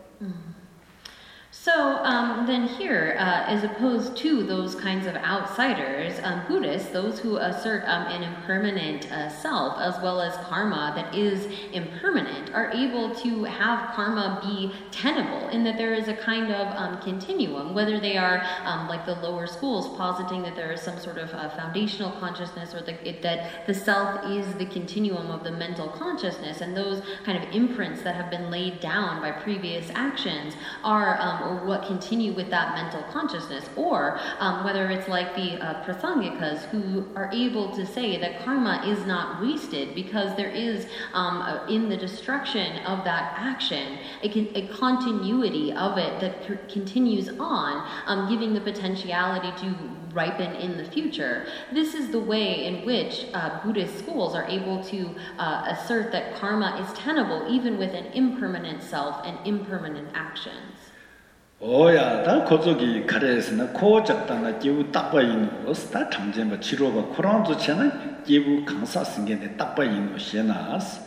So um, then here, uh, as opposed to those kinds of outsiders, um, Buddhists, those who assert um, an impermanent uh, self, as well as karma that is impermanent, are able to have karma be tenable in that there is a kind of um, continuum, whether they are um, like the lower schools positing that there is some sort of uh, foundational consciousness, or the, it, that the self is the continuum of the mental consciousness, and those kind of imprints that have been laid down by previous actions are um, or what continue with that mental consciousness, or um, whether it's like the uh, prasangikas who are able to say that karma is not wasted because there is um, a, in the destruction of that action a, a continuity of it that c- continues on, um, giving the potentiality to ripen in the future. This is the way in which uh, Buddhist schools are able to uh, assert that karma is tenable even with an impermanent self and impermanent actions. 오야, 다 고속이 가래에서는 고작다나 기부 딱바인 오스타 탐제마 치료가 코란도 전에 기부 강사 승계네 딱바인 오시나스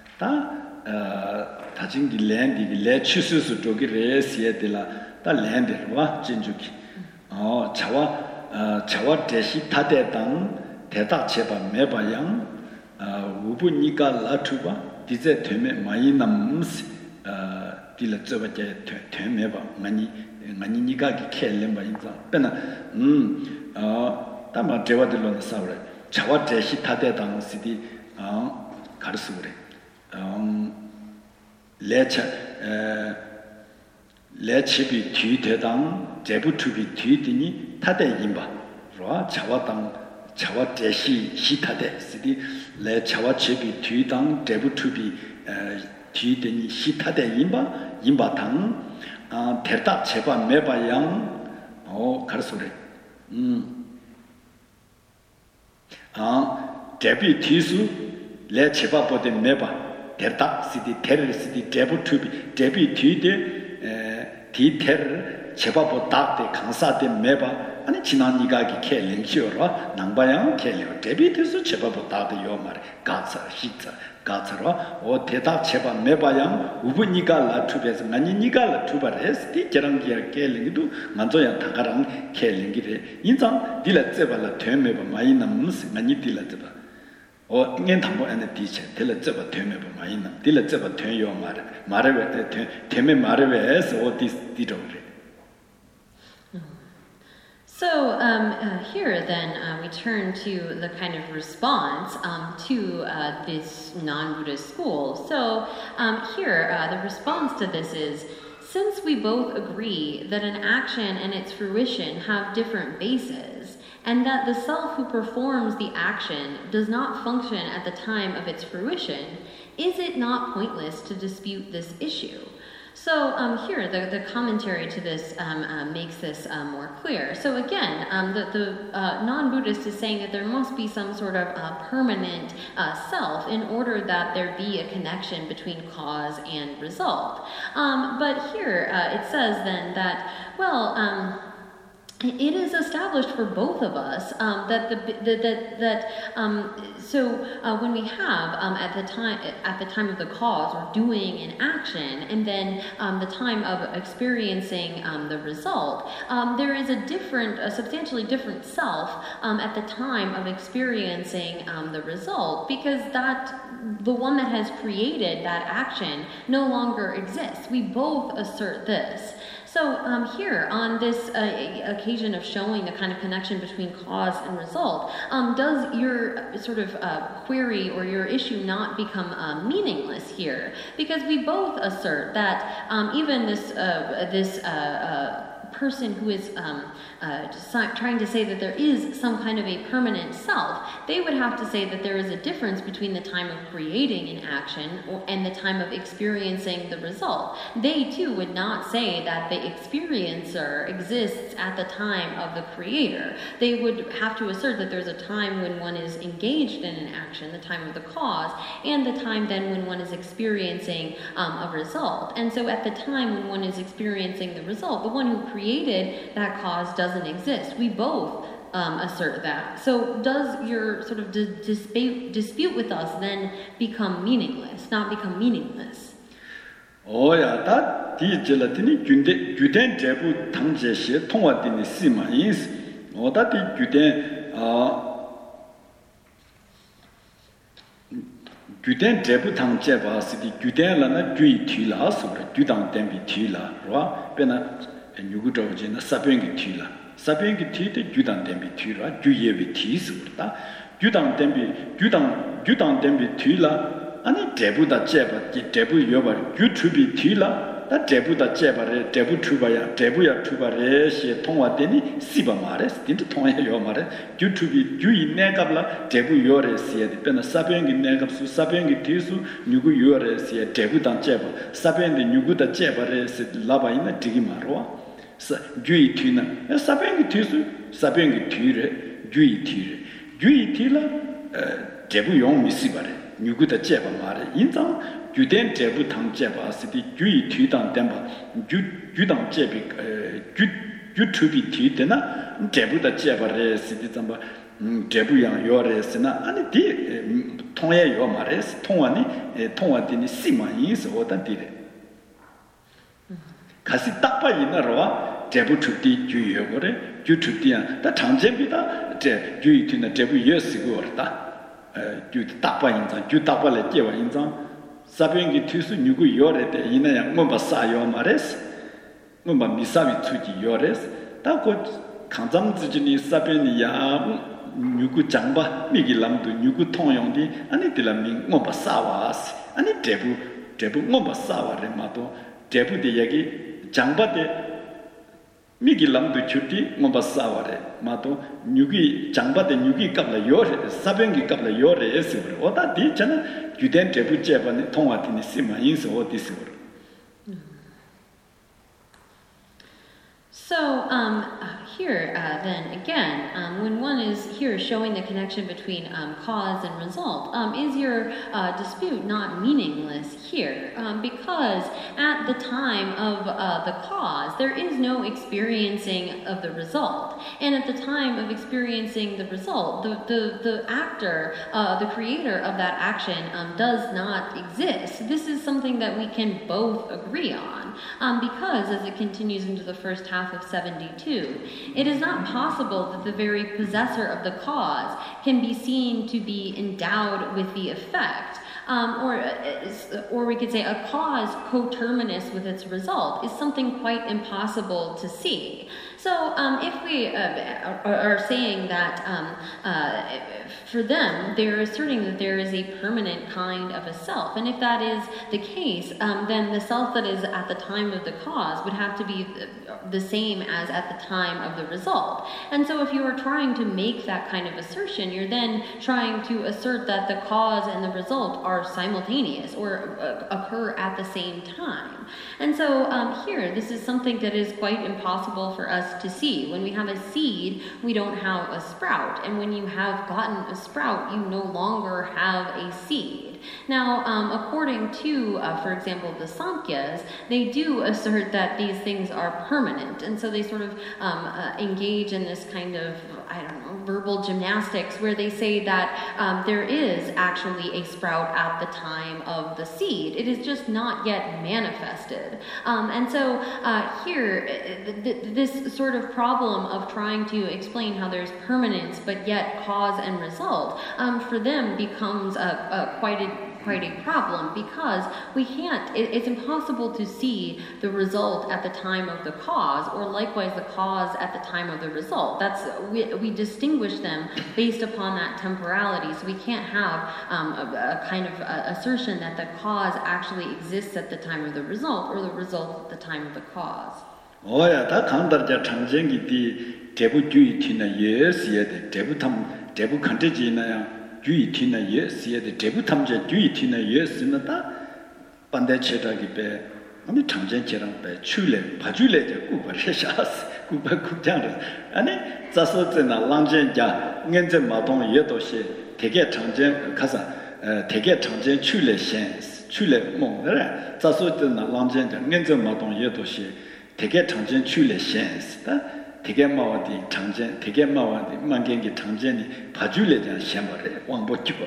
다 다진기 랜디 레 치수수 쪽이 레시에들라 다 랜디와 진주기 어 자와 어 자와 대시 타대당 대다 제바 매바양 어 우분니가 라투바 디제 되메 많이 남스 어 딜라 저버게 되메바 많이 많이 니가기 켈렘바 인자 빼나 음어 담아 제와들로 사우래 자와 대시 타대당 시디 어 가르스우래 음 레차 에 레치비 뒤대당 제부투비 뒤디니 타대 임바 로 자와당 자와 대시 시타대 시디 레 자와 제비 뒤당 제부투비 에 뒤디니 시타대 임바 임바당 아 대다 제바 매바양 어 가르소래 음아 제비 뒤수 레 제바보데 매바 대다 시디 테르 시디 제부투비 제비 뒤데 에 디테르 제바보다 데 강사데 매바 아니 지난 니가기 켈링시오라 낭바양 켈리오 제비 뒤수 제바보다 데 요마레 가사 시자 가처럼 오 대답 제바 매바양 우분니가 라투베스 나니니가 라투바레스 디 저랑기야 켈링도 만조야 다가랑 켈링기레 인상 딜라 제발라 되메바 마이나 무스 나니 딜라 제바 오 ingen 담보 안에 디체 딜라 제바 되메바 마이나 딜라 제바 되요 마레 마레베 되메 마레베스 오 디스 디도레. So um, uh, here then uh, we turn to the kind of response um, to uh, this non-Buddhist school. So um, here uh, the response to this is, since we both agree that an action and its fruition have different bases, and that the self who performs the action does not function at the time of its fruition, is it not pointless to dispute this issue? So um, here, the, the commentary to this um, uh, makes this uh, more clear. So again, um, the, the uh, non-Buddhist is saying that there must be some sort of uh, permanent uh, self in order that there be a connection between cause and result. Um, but here uh, it says then that, well, um, it is established for both of us um, that the that that, that um, so uh, when we have um, at the time at the time of the cause or doing an action and then um, the time of experiencing um, the result, um, there is a different, a substantially different self um, at the time of experiencing um, the result, because that the one that has created that action no longer exists. We both assert this. So um, here, on this uh, occasion of showing the kind of connection between cause and result, um, does your sort of uh, query or your issue not become uh, meaningless here? Because we both assert that um, even this uh, this uh, uh, person who is um, uh, trying to say that there is some kind of a permanent self, they would have to say that there is a difference between the time of creating an action or, and the time of experiencing the result. They too would not say that the experiencer exists at the time of the creator. They would have to assert that there's a time when one is engaged in an action, the time of the cause, and the time then when one is experiencing um, a result. And so at the time when one is experiencing the result, the one who created that cause doesn't exist. We both um, assert that. So does your sort of di- dispute, dispute with us then become meaningless, not become meaningless? Oh yeah, that di gelatini günde güden cebu tangjeşe 통화되는 시마인스. Oh that di güden 아 güden cebu tangje basidi güdenlana gü이 튀라 소라 gü당 댐비 튀라 와 베나 뉴구도지나 사병기 튀라 사병기 튀때 규당 댐비 튀라 규예비 튀스다 규당 댐비 규당 규당 댐비 튀라 아니 대부다 제바 대부 여바 유튜브 튀라 다 대부다 제바레 대부 투바야 대부야 투바레 시 통화되니 시바 말레스 딘도 통해 요 말레 유튜브 규이 내갑라 대부 요레 시에 베나 사병기 내갑수 사병기 튀수 뉴구 요레 시에 대부당 제바 사병기 뉴구다 제바레 시 라바이나 디기 마로와 Jui Tina, a Sabangi Tisu, Sabangi Tire, Jui Tire, Jui Tila, Debu Yong Missibare, Nuguta Jeba Mare, Inzang, Juden Debu Tang Jeba City, Jui Tudang Demba, Judang Jebi, Jutubi Tidena, Debu da Jebare City Zamba, Debu Yang Yore Sena, and the Toya Yomares, Tongani, Tongadini Sima is what I did. 가시 딱봐 있나로와 대부 주디 주요거래 주주디야 다 장제비다 제 주이티나 대부 예스고 왔다 주 딱봐 인자 주 딱봐래 제와 인자 사병기 투수 누구 요래데 이나야 뭐바 사요 말레스 뭐바 미사비 투지 요레스 다고 강zam지진이 사병이야 누구 장바 미길람도 누구 통용디 아니 들람미 뭐바 사와스 아니 대부 대부 뭐바 사와레 마도 대부디 얘기 장바데 미길람도 주디 뭐바사와레 마도 뉴기 장바데 뉴기 갑라 요레 사병기 갑라 요레 에스브르 오다 디잖아 규된 대부제반에 통화티니 시마 인서 어디스브르. So um, here, uh, then again, um, when one is here showing the connection between um, cause and result, um, is your uh, dispute not meaningless here? Um, because at the time of uh, the cause, there is no experiencing of the result. And at the time of experiencing the result, the, the, the actor, uh, the creator of that action um, does not exist. This is something that we can both agree on. Um, because as it continues into the first half of seventy-two, it is not possible that the very possessor of the cause can be seen to be endowed with the effect. Um, or, or we could say a cause coterminous with its result is something quite impossible to see. So um, if we uh, are, are saying that um, uh, for them, they're asserting that there is a permanent kind of a self. And if that is the case, um, then the self that is at the time of the cause would have to be the same as at the time of the result. And so if you are trying to make that kind of assertion, you're then trying to assert that the cause and the result are simultaneous or uh, occur at the same time. And so um, here, this is something that is quite impossible for us to see. When we have a seed, we don't have a sprout. And when you have gotten a sprout, you no longer have a seed. Now, um, according to, uh, for example, the Samkhyas, they do assert that these things are permanent, and so they sort of um, uh, engage in this kind of, I don't know, verbal gymnastics where they say that um, there is actually a sprout at the time of the seed. It is just not yet manifested. Um, and so uh, here, th- th- this sort of problem of trying to explain how there's permanence but yet cause and result, um, for them becomes a, a quite a quite a problem, because we can't, it, it's impossible to see the result at the time of the cause, or likewise the cause at the time of the result. That's, we, we distinguish them based upon that temporality, so we can't have um, a, a kind of a assertion that the cause actually exists at the time of the result, or the result at the time of the cause. Oh yeah, that kandarja changjengi di debu jui tina yes ye de debu tam debu kanteji na ya jui tina yes ye de debu tamje jui tina yes na ta pande cheta gi be ani changjen cherang be chule bajule je ku ba shas ku ba ku jang ani zaso zena langjen ja ngenje ma dong ye do she 되게 changjen kasa 되게 changjen chule shen chule mong de zaso zena langjen ja ngenje ma dong ye do she 되게 정전 출래 센스다 되게 마와디 정전 되게 마와디 만경기 정전이 봐줄래자 셴버래 왕보치고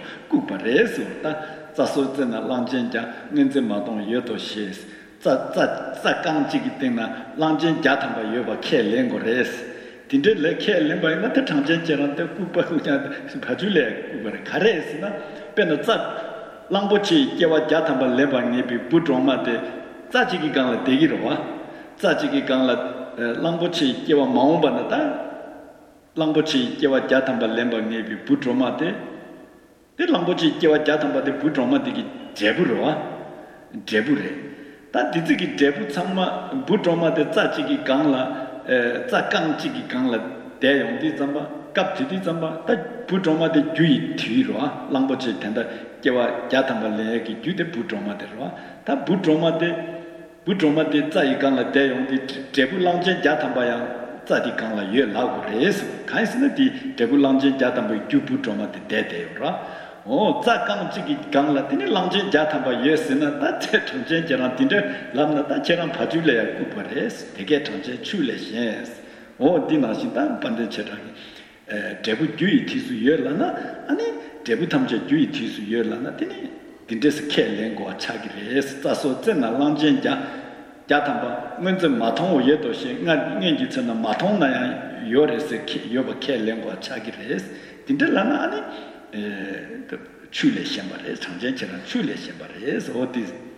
꾸버래서다 자소전나 랑전자 nenze 마동 여도시 자자 자강지기 때문에 랑전 자탐바 여바 켈랭고레스 딘데레 켈랭바 나타 정전제란데 꾸버고자 봐줄래 꾸버래 가래스나 변도 자 랑보치 제와 자탐바 레방니비 부종마데 자지기 강을 대기로 와 자지기 강라 랑보치 제와 마음반다 랑보치 제와 자탐바 렘방네비 부트로마데 데 랑보치 제와 자탐바데 부트로마데기 제부로와 제부레 다 디지기 제부 참마 부트로마데 자지기 강라 에 자강지기 강라 대용디 잠바 갑지디 잠바 다 부트로마데 주의 뒤로와 랑보치 텐다 제와 자탐바 레기 주데 부트로마데로와 다 부트로마데 부종마데 자이강라 대용디 제불랑제 자탐바야 자디강라 예 라고레스 카이스네디 제불랑제 자탐바 주부종마데 대대요라 오 자강지기 강라 티니 랑제 자탐바 예스나 다체 통제제랑 딘데 람나다 제랑 봐줄래야 쿠퍼레스 되게 통제 출레시스 오 디나신다 반데체랑이 에 제부 주의 티수 예라나 아니 제부 탐제 주의 티수 예라나 티니 딘데스 켈랭고 차기레스 자소 zen나 랑젠자 자탐바 먼저 마통오 예도시 나 인기처나 마통나야 요레스 요바 켈랭고 차기레스 딘데라나 아니 에 출레 셴바레스 정전처럼 출레 셴바레스 어디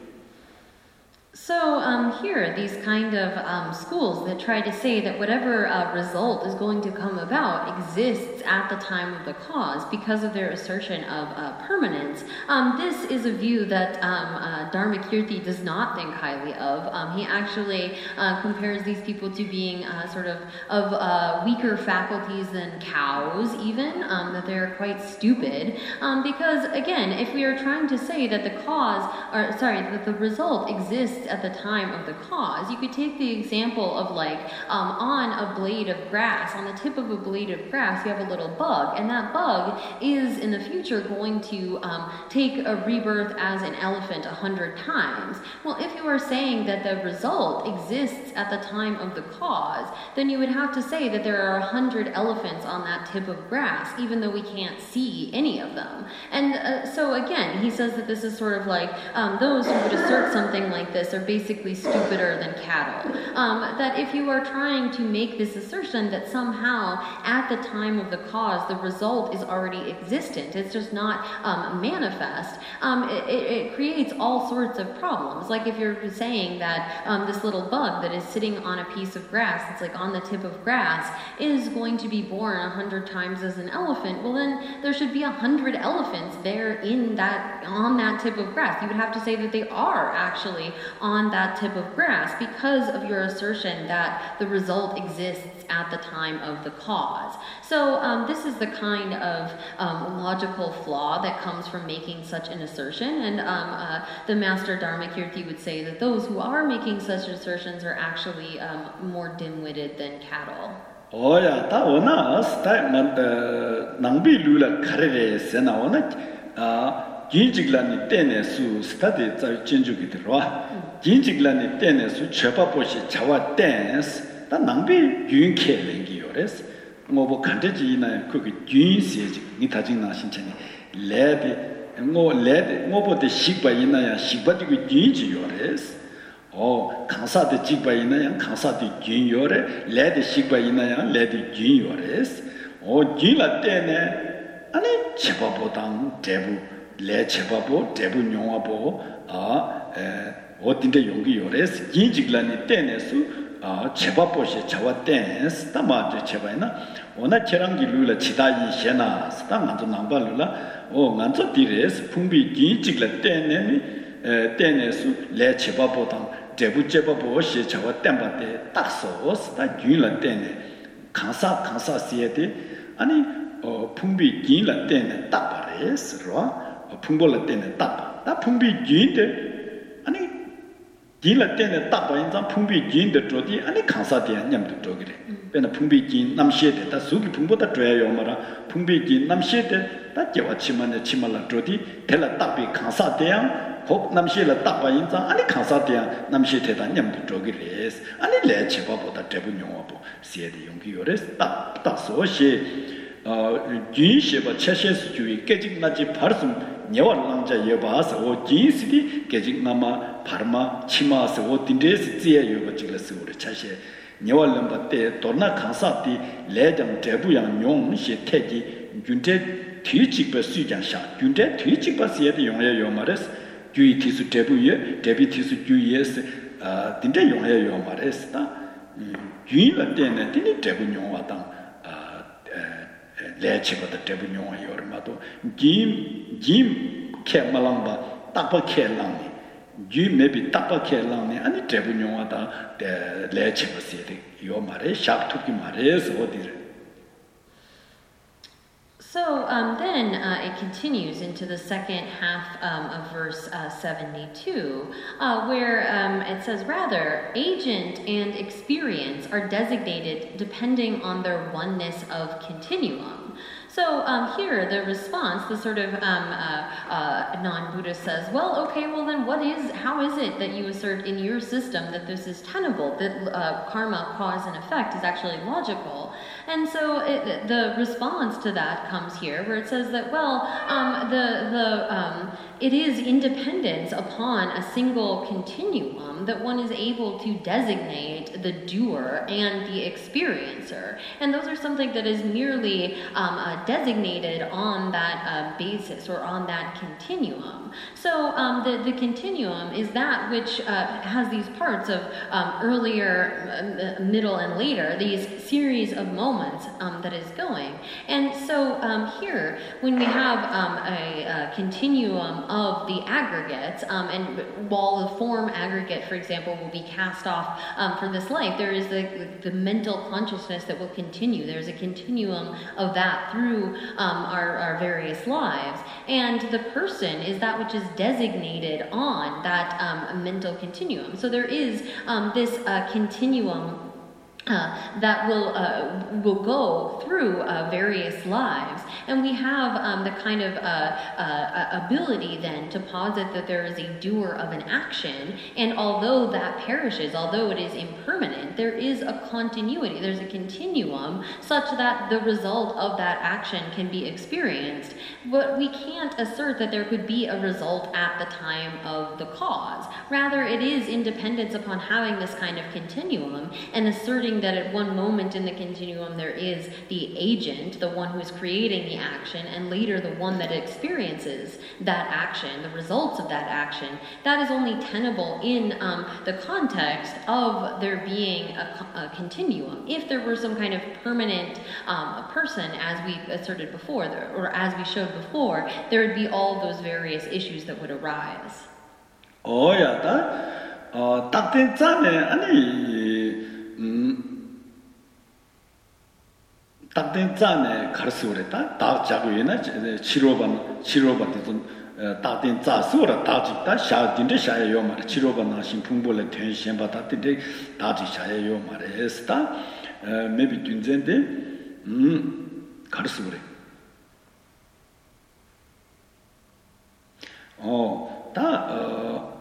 So um, here, these kind of um, schools that try to say that whatever uh, result is going to come about exists at the time of the cause because of their assertion of uh, permanence. Um, this is a view that um, uh, Dharmakirti does not think highly of. Um, he actually uh, compares these people to being uh, sort of of uh, weaker faculties than cows, even, um, that they're quite stupid. Um, because, again, if we are trying to say that the cause, or sorry, that the result exists at the time of the cause, you could take the example of like um, on a blade of grass, on the tip of a blade of grass, you have a little bug, and that bug is in the future going to um, take a rebirth as an elephant a hundred times. Well, if you are saying that the result exists at the time of the cause, then you would have to say that there are a hundred elephants on that tip of grass, even though we can't see any of them. And uh, so again, he says that this is sort of like um, those who would assert something like this are basically stupider than cattle. Um, that if you are trying to make this assertion that somehow at the time of the cause the result is already existent, it's just not um, manifest, um, it, it creates all sorts of problems. Like if you're saying that um, this little bug that is sitting on a piece of grass, it's like on the tip of grass, is going to be born a hundred times as an elephant, well then there should be a hundred elephants there in that, on that tip of grass. You would have to say that they are actually on that tip of grass because of your assertion that the result exists at the time of the cause. So um, this is the kind of um, logical flaw that comes from making such an assertion, and um, uh, the Master Dharmakirti would say that those who are making such assertions are actually um, more dim-witted than cattle. Oh yeah, that one us that man 낭비 룰라 카레레 세나오나 아 긴직란이 때네 수 스타데 자 진주기 들어와 긴직란이 때네 수 쳬바보시 자와 댄스 다 낭비 윤케 랭기요레스 뭐뭐 간데지나 그게 윤시지 니 다진나 신천이 레데 뭐 레데 뭐보다 식바이나야 식바디고 윤지요레스 어 강사데 직바이나야 강사데 윤요레 레데 식바이나야 레데 윤요레스 어 진라 때네 아니 제바보당 대부 레 제바보 대부 용화보 아에 어딘데 용기 요레스 진직란이 때네수 아 제바보시 자와 댄스 다마데 제바이나 오나 제랑기 룰라 치다이 셴나 스타만도 남발룰라 어 만저 디레스 풍비 진직라 때네니 에 때네수 레 제바보당 대부 제바보시 자와 댄바데 딱소 스타 균라 때네 강사 강사 시에데 아니 어 풍비 진라 때네 딱바레스로 풍볼라 때네 딱다 풍비 진데 아니 진라 때네 딱바 인자 풍비 진데 저디 아니 강사데 냠도 저기래 베나 풍비 진 남시에데 다 수기 풍보다 줘야요 말아 풍비 진 남시에데 다 제와 치만에 치말라 저디 텔라 딱비 강사데야 혹 남시에라 딱바 인자 아니 강사데야 남시에데다 냠도 저기래스 아니 레 제바보다 대분 용어보 시에데 용기 요레스 딱 딱소시 어 진시바 체셰스 주의 깨직나지 바르숨 녀월남자 여바스 오 진시디 깨직나마 바르마 치마스 오 딘데스 지에 여버지글스 우리 차시 녀월남바 때 도나 강사디 레장 대부양 용시 태지 준대 뒤직바 수장샤 준대 뒤직바 시에데 용에 요마레스 주의 티수 대부에 대비 티수 주의에스 아 딘데 용에 요마레스다 주의라 때는 딘데 대부 용와당 레치보다 대부용이 요르마도 김김 캐말랑바 따빠 캐랑니 주 메비 따빠 캐랑니 아니 대부용하다 레치보시데 요 말에 샤프투기 말에서 어디를 So um, then uh, it continues into the second half um, of verse uh, seventy-two, uh, where um, it says, rather, agent and experience are designated depending on their oneness of continuum. So um, here, the response, the sort of um, uh, uh, non-Buddhist says, well, okay, well then what is, how is it that you assert in your system that this is tenable, that uh, karma, cause and effect is actually logical? And so it, the response to that comes here, where it says that, well, um, the, the, um, it is independence upon a single continuum that one is able to designate the doer and the experiencer. And those are something that is merely um, uh, designated on that uh, basis or on that continuum. So um, the, the continuum is that which uh, has these parts of um, earlier, uh, middle, and later, these series of moments um, that is going. And so um, here, when we have um, a, a continuum of the aggregates, um, and while the form aggregate, for example, will be cast off um, for this life, there is the, the mental consciousness that will continue. There's a continuum of that through um, our, our various lives. And the person is that which is designated on that um, mental continuum. So there is um, this uh, continuum Uh, that will uh, will go through uh, various lives, and we have um, the kind of uh, uh, ability then to posit that there is a doer of an action, and although that perishes, although it is impermanent, there is a continuity, there's a continuum such that the result of that action can be experienced. But we can't assert that there could be a result at the time of the cause. Rather, it is independence upon having this kind of continuum and asserting that at one moment in the continuum there is the agent, the one who is creating the action, and later the one that experiences that action, the results of that action. That is only tenable in um, the context of there being a, a continuum. If there were some kind of permanent um, person, as we asserted before, or as we showed before, there would be all those various issues that would arise. Oh, yeah, that, uh, 딱된 짠에 가르스오랬다. 다 자고이나 치료반 치료반도 딱된 짜스오라 다직다 샤딘데 샤예요 말 치료반 나신 풍불에 텐션 받았는데 다지 샤예요 말에스다. maybe 균젠데 음 가르스오래. 어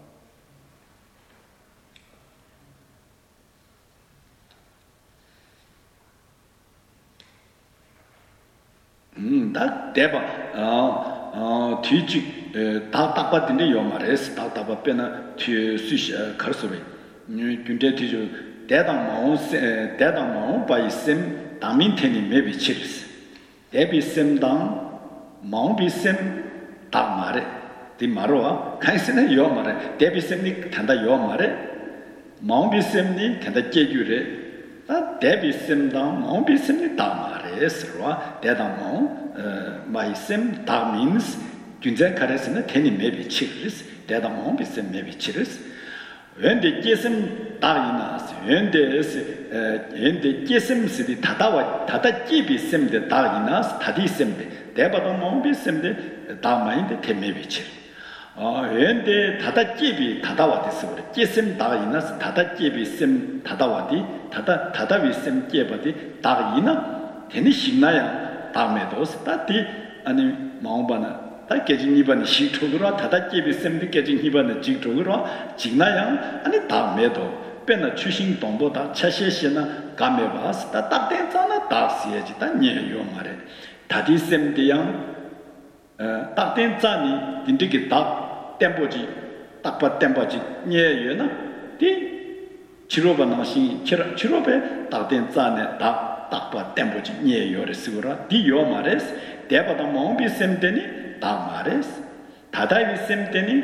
음, 다 대바 어, 어, 뒤지 다 딱바든데 요 말에서 다 딱바빼나 뒤 수시 가르소리 니 근데 뒤죠 대당 마오 대당 마오 바이셈 다민테니 메비치르스 대비셈당 마오비셈 다 말에 디 말로와 카이스네 요 말에 대비셈니 단다 요 말에 마오비셈니 단다 제규레 다 대비셈당 마오비셈니 다 말에 서로와 대당 마오 마이셈 다 means 균제 카레스는 테니 메비치르스 대당 마오비셈 메비치르스 When 계심 다이나스 when when 계심스디 다다와 다다끼비 셈데 다이나스 다디셈데 대바도 몸비 셈데 다마인데 테메비치 어 when 다다끼비 다다와디스 그래 계심 다이나스 다다끼비 셈 다다와디 다다 다다비 셈 깨바디 다이나 테니 신나야 다메도스 다디 아니 마음바나 다 깨진 이번 시초그로 다다끼비 셈디 깨진 이번에 직쪽으로 직나양 아니 다음에도 빼나 추신 동보다 차시시나 감해봐서 다 딱된잖아 다시야지 다 녀요 말에 다디 셈디양 어 딱된자니 딘디기 딱 땜보지 딱바 땜보지 녀요나 디 치료바 나시 치료베 딱된자네 딱 딱바 땜보지 녀요를 쓰고라 디요 말에서 대바다 몸비 셈데니 다 말했어. 다다이셈 때니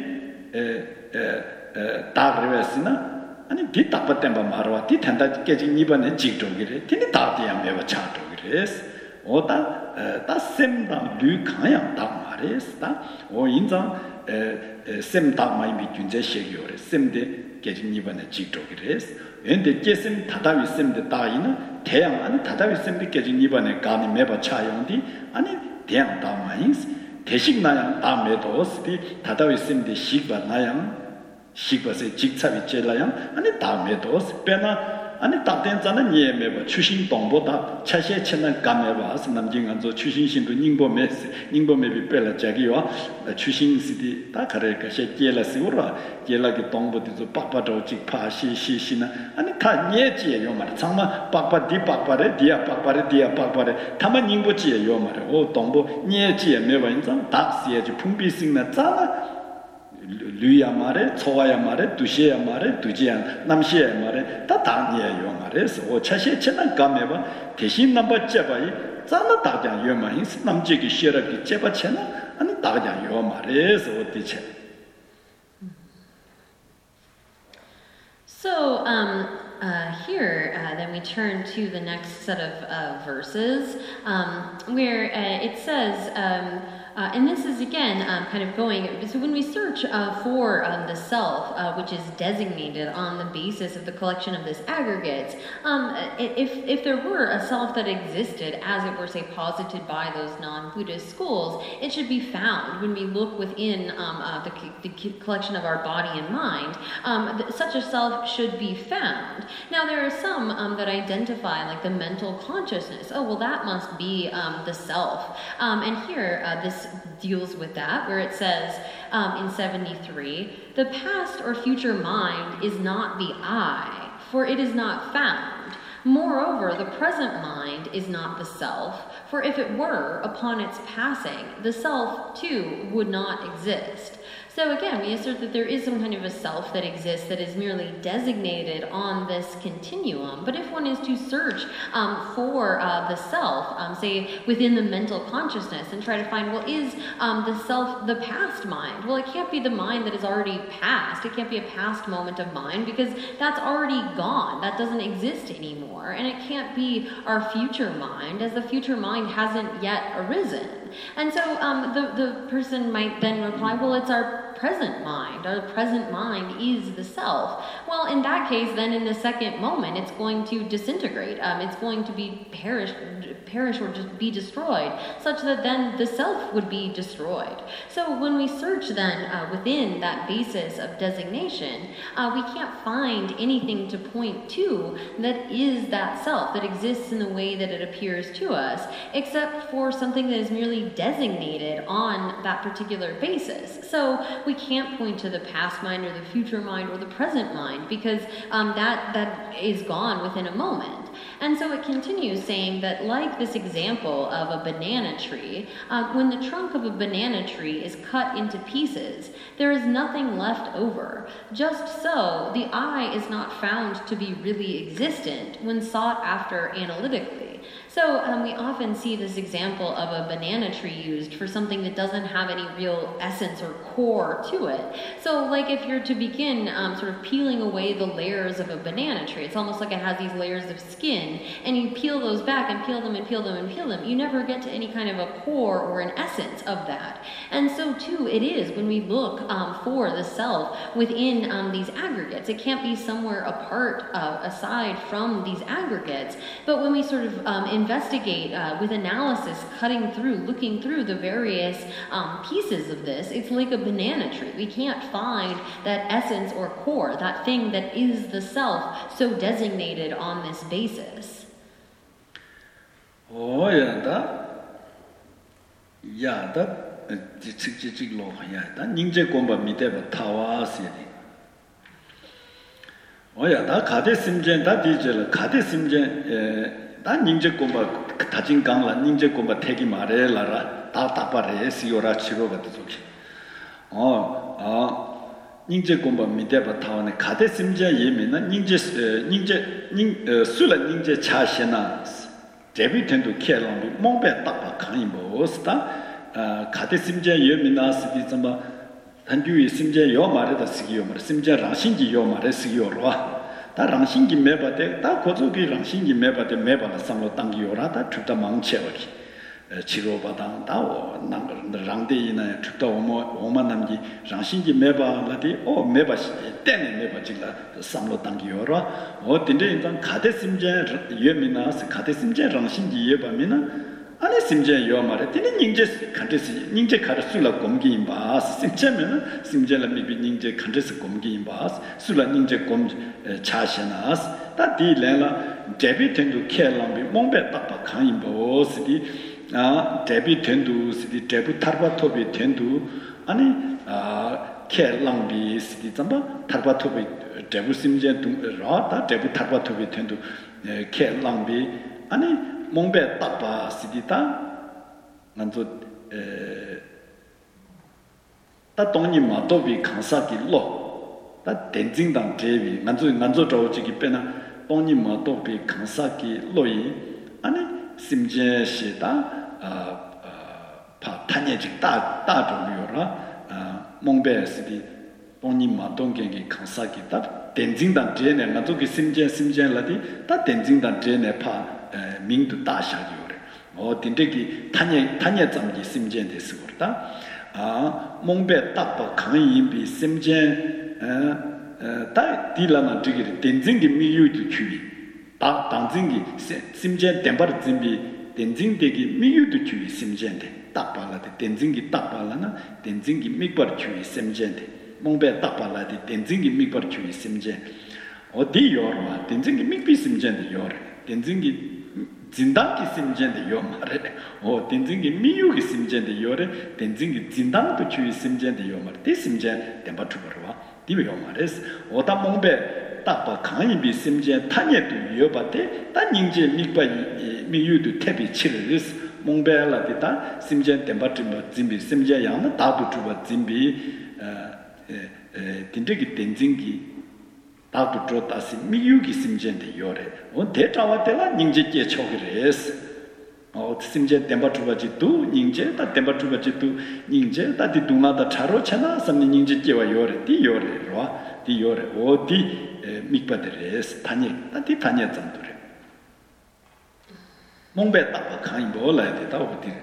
에에 다르베스나 아니 뒤딱받던 바 말와 뒤탄다 깨진 이번에 직종이래. 뒤니 다디야 매워 차도그래스. 오다 다셈다 류카야 다 말했다. 오 인자 에 셈다 마이미 균제 시기요래. 셈데 깨진 이번에 직종이래스. 근데 깨셈 다다이셈데 다이는 태양 아니 다다이셈데 깨진 이번에 가니 매워 차용디 아니 태양 다 마인스 대식 나양 다음에도 스디 다다위 셈데 식바 나양 식바세 직차비 제라양 아니 다음에도 빼나 아니 답된자는 예매바 추신 동보다 차시에 채는 감해봐서 남진간조 추신신도 닝보메스 닝보메비 빼라 자기와 추신 스디 다 가래가 셰게라스우라 게라기 동보디도 빡빡도 직파시시시나 아니 다 예지에 요 말 정말 빡빡디 빡빡레 디아 빡빡레 디아 빡빡레 다만 닝보지에 요 말에 오 동보 예지에 매완장 다시에지 풍비싱나 자나 류야 말에 초와야 말에 두시야 말에 두지야 남시야 말에 다 당이에요 말에서 오 차시에 채난 감해봐 대신 넘버 제바이 자나 다장 요마인 남지기 시럽기 제바 채나 아니 다장 요 말에서 어디체 So um Uh, here, uh, then we turn to the next set of uh, verses um, where uh, it says, um, uh, and this is again um, kind of going, so when we search uh, for um, the self, uh, which is designated on the basis of the collection of this aggregate, um, if, if there were a self that existed, as it were, say, posited by those non-Buddhist schools, it should be found when we look within um, uh, the, the collection of our body and mind. Um, th- such a self should be found. Now, there are some um, that identify like the mental consciousness. Oh, well, that must be um, the self. Um, and here, uh, this deals with that, where it says um, in seventy-three, the past or future mind is not the I, for it is not found. Moreover, the present mind is not the self, for if it were, upon its passing, the self, too, would not exist. So again, we assert that there is some kind of a self that exists that is merely designated on this continuum. But if one is to search um, for uh, the self, um, say within the mental consciousness, and try to find, well, is um, the self the past mind? Well, it can't be the mind that is already past. It can't be a past moment of mind because that's already gone. That doesn't exist anymore. And it can't be our future mind, as the future mind hasn't yet arisen. And so um, the, the person might then reply, well, it's our present mind. Our present mind is the self. Well, in that case, then in the second moment, it's going to disintegrate. Um, it's going to be perish, perish or just be destroyed, such that then the self would be destroyed. So when we search then uh, within that basis of designation, uh, we can't find anything to point to that is that self, that exists in the way that it appears to us, except for something that is merely really designated on that particular basis. So we can't point to the past mind or the future mind or the present mind because um, that, that is gone within a moment. And so it continues saying that, like this example of a banana tree, uh, when the trunk of a banana tree is cut into pieces, there is nothing left over. Just so, the eye is not found to be really existent when sought after analytically. So um, we often see this example of a banana tree used for something that doesn't have any real essence or core to it. So like if you're to begin um, sort of peeling away the layers of a banana tree, it's almost like it has these layers of skin, and you peel those back and peel them and peel them and peel them. You never get to any kind of a core or an essence of that. And so too it is when we look um, for the self within um, these aggregates. It can't be somewhere apart, uh, aside from these aggregates. But when we sort of um, investigate uh, with analysis, cutting through, looking through the various um, pieces of this, it's like a banana tree. We can't find that essence or core, that thing that is the self, so designated on this basis. Oh, yeah, that, yeah, that, chik chik chik lo, yeah, that ninja gomba miteba tawa sidi. Oh, yeah, that kade simjen, that dijela, kade simjen, eh, 다 닝제 꼼바 다진 강라 닝제 꼼바 태기 말해라라 다 답바래 시오라 치료가 되죠. 어아 닝제 꼼바 미대바 타원에 가데 심제 예미나 닝제 닝제 닝 술라 닝제 차시나 데비텐도 케랑비 몽베 답바 강이모스다 아 가데 심제 예미나 스디 좀바 단주의 심제 요 말에다 쓰기요 말 심제 라신지 요 말에 쓰기요로 다 랑신기 매바데 다 고조기 랑신기 매바데 매바가 상로 당기요라 다 주다 망체버기 치료바당 다오 남거 랑데이나 주다 오모 오만남기 랑신기 매바라디 오 매바시 때네 매바지라 상로 당기요라 어 딘데 인단 가데심제 예미나스 가데심제 랑신기 예바미나 아니 심제 요마레 티니 닝제 칸데시 닝제 카르술라 곰기인 바스 심제면 심제라 미비 닝제 칸데스 곰기인 바스 술라 닝제 곰 차시나스 다디레라 데비텐도 케랑비 몽베 딱바 칸인 보스디 아 데비텐도 스디 데부 타르바토비 텐도 아니 아 케랑비 스디 잠바 타르바토비 데부 심제 라다 데부 타르바토비 텐도 케랑비 아니 몽베 딱바 시디다 난조 에 따동니 마도비 강사기 로다 덴징당 제비 난조 난조 저지기 빼나 동니 마도비 강사기 로이 아니 심제시다 아파 타녀직 다 다종료라 아 몽베 시디 동니 마동게기 강사기다 덴징당 제네 난조기 심제 심제라디 다 덴징당 제네 파 민도 다샤기오래. 어 딘데기 타녀 타녀 잠기 심젠데 쓰고다. 아 몽베 딱바 강인비 심젠 어다 딜라나 지기 덴징기 미유도 추위. 다 당징기 심젠 덴바르 짐비 덴징데기 미유도 추위 심젠데. 딱발라데 덴징기 딱발라나 덴징기 미바르 추위 심젠데. 몽베 딱발라데 덴징기 미바르 추위 심젠. 어디 요르마 덴징기 미비 심젠데 요르. 덴징기 진단기 심젠데 요 말에 어 덴징기 미유기 심젠데 요래 덴징기 진단도 주의 심젠데 요 말에 데 심젠 덴바투버와 디베 요 말에스 오다 몽베 딱바 강인비 심젠 타녀도 요바데 다 닝제 미바 미유도 태비 치르스 몽베라디다 심젠 덴바투버 짐비 심젠 야나 다도 투버 짐비 에 덴데기 덴징기 다도 조다시 미유기 심젠데 요래 어 대타와텔라 닝제께 초기레스 어 심제 템바투바지도 닝제 다 템바투바지도 닝제 다디 두나다 차로 차나 삼니 닝제께와 요래 디 요래로 디 요래 어디 미빠데레스 타니 다디 타니 잠도레 몽베 따바 칸이 뭐라야 다 어디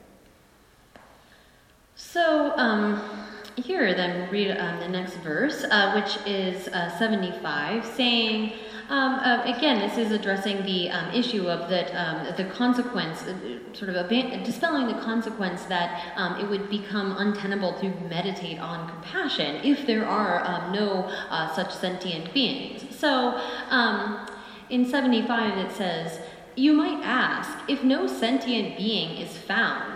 So um here, then, we'll read um, the next verse, uh, which is uh, seventy-five, saying, um, uh, again, this is addressing the um, issue of that um, the consequence, uh, sort of ab- dispelling the consequence that um, it would become untenable to meditate on compassion if there are um, no uh, such sentient beings. So, um, in seventy-five, it says, "You might ask, if no sentient being is found,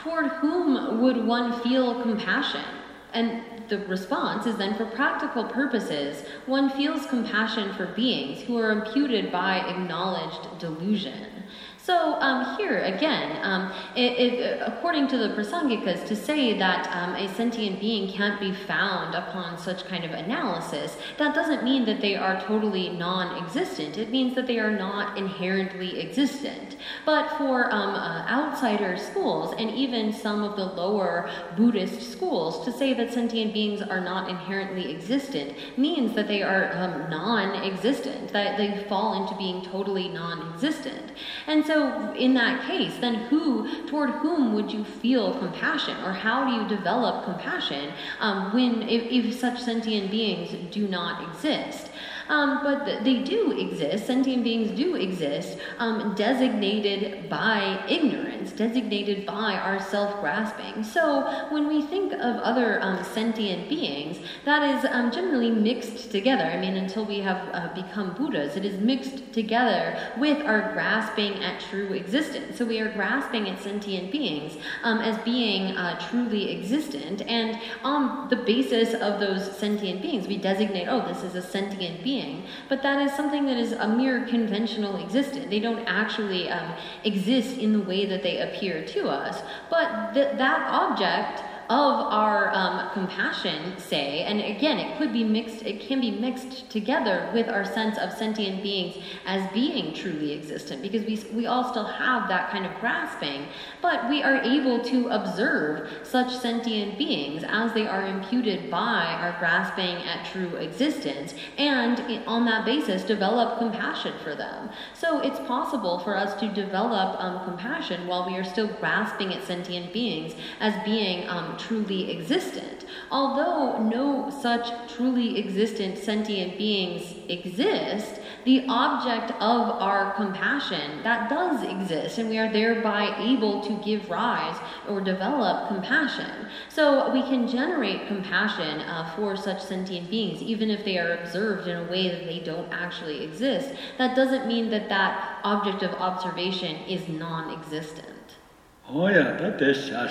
toward whom would one feel compassion? And the response is then, for practical purposes, one feels compassion for beings who are imputed by acknowledged delusion. So um, here again, um, it, it, according to the Prasangikas, to say that um, a sentient being can't be found upon such kind of analysis, that doesn't mean that they are totally non-existent. It means that they are not inherently existent. But for um, uh, outsider schools, and even some of the lower Buddhist schools, to say that sentient beings are not inherently existent means that they are um, non-existent, that they fall into being totally non-existent. And so So in that case, then who, toward whom would you feel compassion, or how do you develop compassion um, when, if, if such sentient beings do not exist? Um, but they do exist, sentient beings do exist, um, designated by ignorance, designated by our self-grasping. So when we think of other um, sentient beings, that is um, generally mixed together. I mean, until we have uh, become Buddhas, it is mixed together with our grasping at true existence. So we are grasping at sentient beings um, as being uh, truly existent, and on the basis of those sentient beings, we designate, oh, this is a sentient being. But that is something that is a mere conventional existence. They don't actually um, exist in the way that they appear to us. But th- that object of our um, compassion, say, and again, it could be mixed, it can be mixed together with our sense of sentient beings as being truly existent, because we, we all still have that kind of grasping, but we are able to observe such sentient beings as they are imputed by our grasping at true existence, and on that basis develop compassion for them. So it's possible for us to develop um, compassion while we are still grasping at sentient beings as being um, truly existent. Although no such truly existent sentient beings exist, the object of our compassion, that does exist, and we are thereby able to give rise or develop compassion. So we can generate compassion uh, for such sentient beings, even if they are observed in a way that they don't actually exist. That doesn't mean that that object of observation is non-existent. Oh yeah, that is just.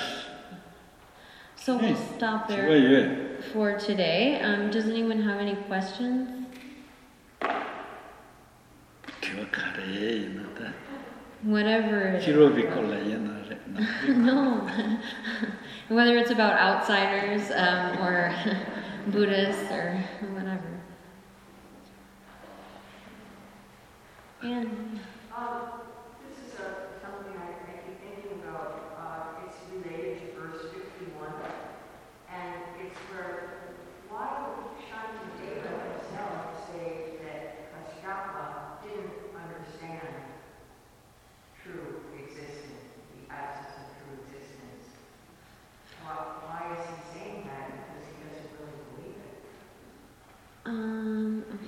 So we'll stop there for today. Um, does anyone have any questions? Whatever it is. No. Whether it's about outsiders um, or Buddhists or whatever. And um, this is a, something I, I keep thinking about. Uh, it's related to verse fifty-one. And it's where, why would Shantideva himself say that Kashyapa didn't understand true existence, the absence of true existence? Well, why is he saying that? Because he doesn't really believe it. Um, okay.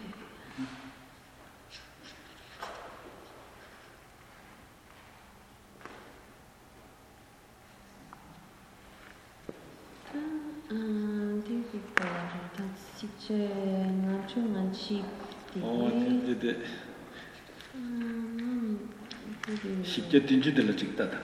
Oh, did it? 십제 딘지들로 찍다다.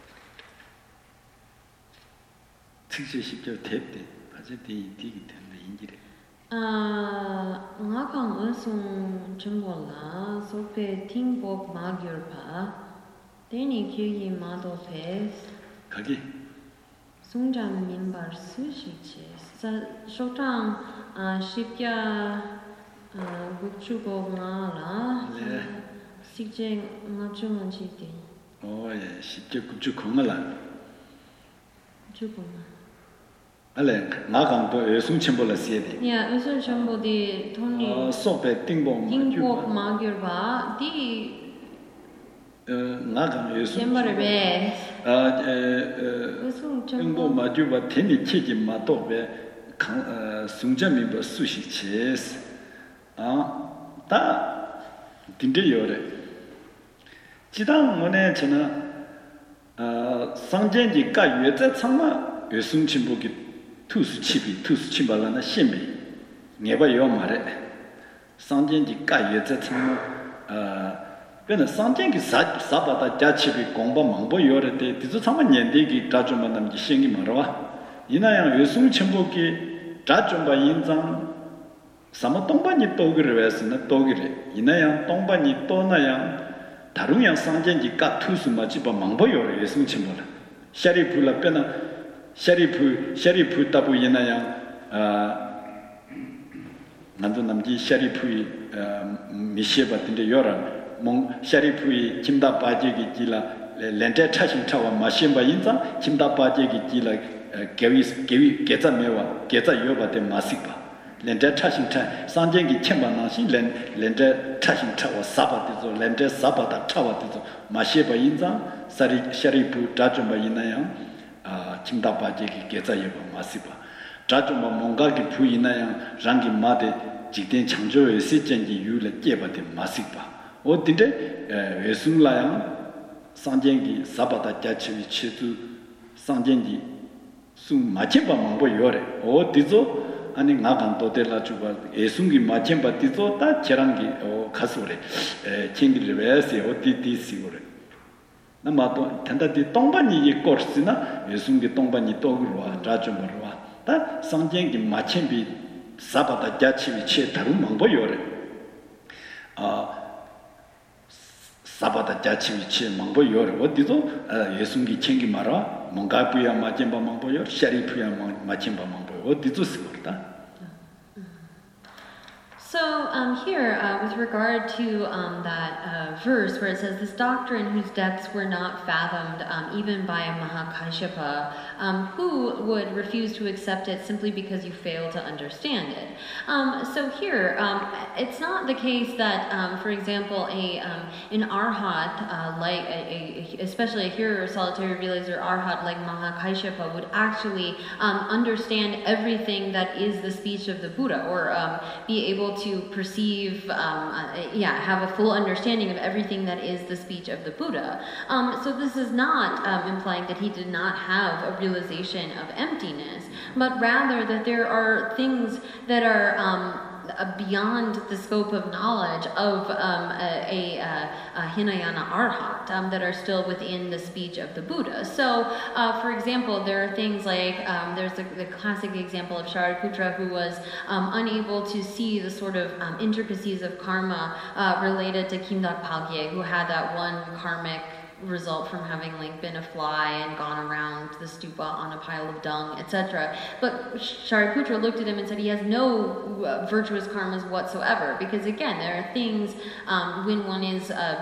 특히 십제 대때 바제디 디기 때문에 인지래. 아, 나강 은송 정보라 소페 팅복 마결파 데니 기기 마도페 거기 송장 민발 수시체 사 쇼장 아 십야 아 국주고마라 식쟁 나중은 지대 오예 십제 국주 공을라 주고마 알레 나강도 예송침볼라 시에데 야 은송 정보디 돈이 어 소페 띵봉 팅복 마결파 디 어 나강 예송 젬바르베 아에 띵봉 마주바 테니 치지 마도베 강 숭점이버 수시체스 아다 딘데요레 지당 원에 저는 어 상전지 가유에 참마 예송침복이 투수치비 투수치발라나 신비 내가 요 말에 상전지 가유에 참마 어 그는 상쟁기 사바다 자치비 공부 망보 요래데 디저 참만 년대기 자주만 남지 신기 말아와 이나양 외숭 첨복기 자주바 인장 사마 동반이 또그를 왜서는 또그래 이나양 동반이 또나양 다른 양 상쟁기 까투스 마치바 망보 요래 외숭 첨복라 샤리풀라 빼나 샤리프 샤리프 따부 이나양 아 난도 남지 샤리프이 미시에 받던데 요라 몽 샤리프이 김다 빠지기 지라 렌테 차신 차와 마심바 인자 김다 빠지기 지라 개위 개위 개자 메와 개자 요바데 마시바 렌테 차신 차 상쟁기 쳔바나시 렌 렌테 차신 차와 사바데조 렌테 사바다 차와데조 마시바 인자 사리 샤리프 다좀바 이나야 아 김다 빠지기 개자 요바 마시바 자좀바 몽가기 부이나야 랑기 마데 직된 창조의 시전기 유를 깨바데 마시바 어딘데 외승라양 상쟁기 사바다 자치위 치주 상쟁기 숨 마침바 망보 요래 어디서 아니 나간 도텔라 주바 예승기 마침바 디조 다 제랑기 어 가수래 에 칭기를 왜세 어디디시고래 나마도 단다디 동반이 코스나 예승기 동반이 또그와 자주머와 다 상쟁기 마침비 사바다 자치위 치 다른 망보 요래 아 사바다 자치위치 망보 요래 어디도 예수기 챙기 마라 뭔가 부야 마침바 망보 요 샤리프야 마침바 망보 어디도 쓰거다. So um, here, uh, with regard to um, that uh, verse where it says, this doctrine whose depths were not fathomed um, even by Mahakashyapa, um, who would refuse to accept it simply because you fail to understand it? Um, so here, um, it's not the case that, um, for example, a um, an arhat, uh, like a, a, especially a hearer solitary realizer arhat like Mahakashyapa would actually um, understand everything that is the speech of the Buddha, or um, be able to to perceive, um, uh, yeah, have a full understanding of everything that is the speech of the Buddha. Um, so this is not um, implying that he did not have a realization of emptiness, but rather that there are things that are um, beyond the scope of knowledge of um, a, a, a Hinayana Arhat um, that are still within the speech of the Buddha. So, uh, for example, there are things like, um, there's the, the classic example of Shariputra, who was um, unable to see the sort of um, intricacies of karma uh, related to Kimdak Palgye, who had that one karmic result from having like been a fly and gone around the stupa on a pile of dung, et cetera. But Shariputra looked at him and said he has no uh, virtuous karmas whatsoever, because again, there are things um, when one is uh,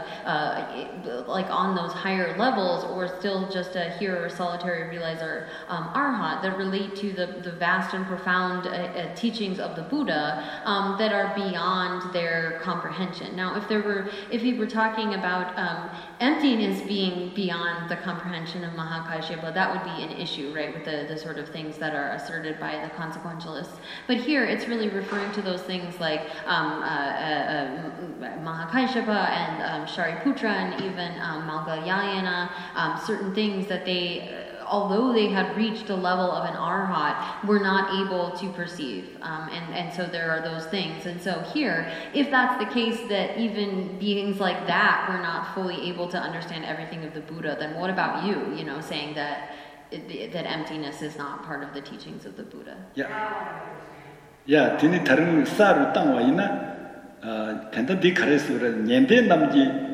uh, like on those higher levels, or still just a hearer or solitary realizer um, arhat, that relate to the, the vast and profound uh, uh, teachings of the Buddha um, that are beyond their comprehension. Now, if there were, if we were talking about um, emptiness being beyond the comprehension of Mahakashyapa, that would be an issue, right, with the, the sort of things that are asserted by the consequentialists. But here, it's really referring to those things like um, uh, uh, uh, Mahakashyapa and um, Shariputra and even um, Malgayayana, um, certain things that they, uh, although they had reached the level of an arhat, were not able to perceive. Um, and, and so there are those things. And so here, if that's the case, that even beings like that were not fully able to understand everything of the Buddha, then what about you, you know, saying that that emptiness is not part of the teachings of the Buddha? Yeah. Yeah, tini 다른 사루 땅와 있나? 어, 텐더디 카레스를 년대 남지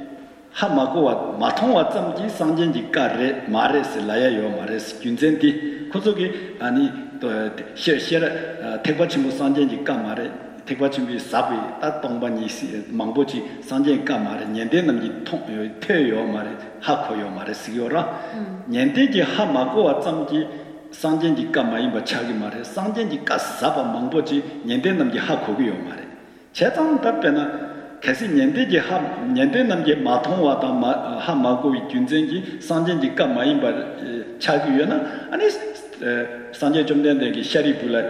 하마고와 마통와 점지 상전지 까레 마레스 라야요 마레스 균젠디 고속이 아니 또 셰셰라 택바침부 상전지 까 마레 택바침비 사비 다 동반이 망보지 상전지 까 마레 년대 남지 통 퇴요 마레 하코요 마레스요라 년대지 하마고와 점지 상전지 까 마이바 차기 마레 상전지 까 사바 망보지 년대 남지 하코요 마레 제당 답변은 kasi 년대지 하 년대 남게 마통와다 하마고위 균전지 상전지 까 마이바 차기요나 아니 상전 좀 된데기 샤리불라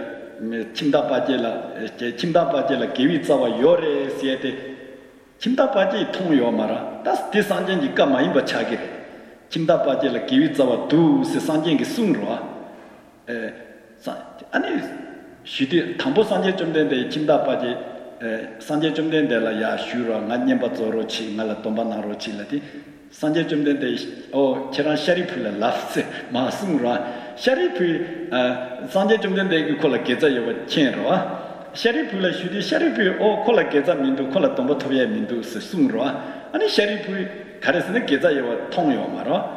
침다바제라 침다바제라 개위자와 요레 시에데 침다바제 통요 마라 다스 상전지 까 마이바 차기래 침다바제라 개위자와 두세 상전기 숭로아 에 아니 시디 담보 상전 좀 된데 침다바제 Sanje Jumden de la Ya Shura, Nanyamba Zorochi, Nala Tombana Rochilati, Sanje Jumden de O Chiran Sharipula laughs, Masumra, Sharipu, Sanje Jumden de Kola Geza Yova Chenroa, Sharipula Shudi, Sharipu, O Kola Geza Mindu, Kola Tombotovia Mindu, Sumroa, and Sharipu, Karesna Geza Yova Tongyo Maro.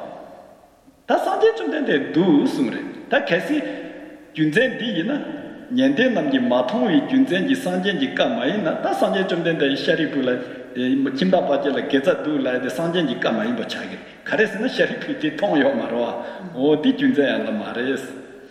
Ta Sanje Jumden de Do Sumre, Ta Kasi, Junzen Dina. Niente namji matong junzen ji sanjen ji kamai na ta sanjen jumden da sharifu la kimda paje la geza du la de sanjen ji kamai bo chage kares na sharifu ti tong yo maro o ti junzen la mares.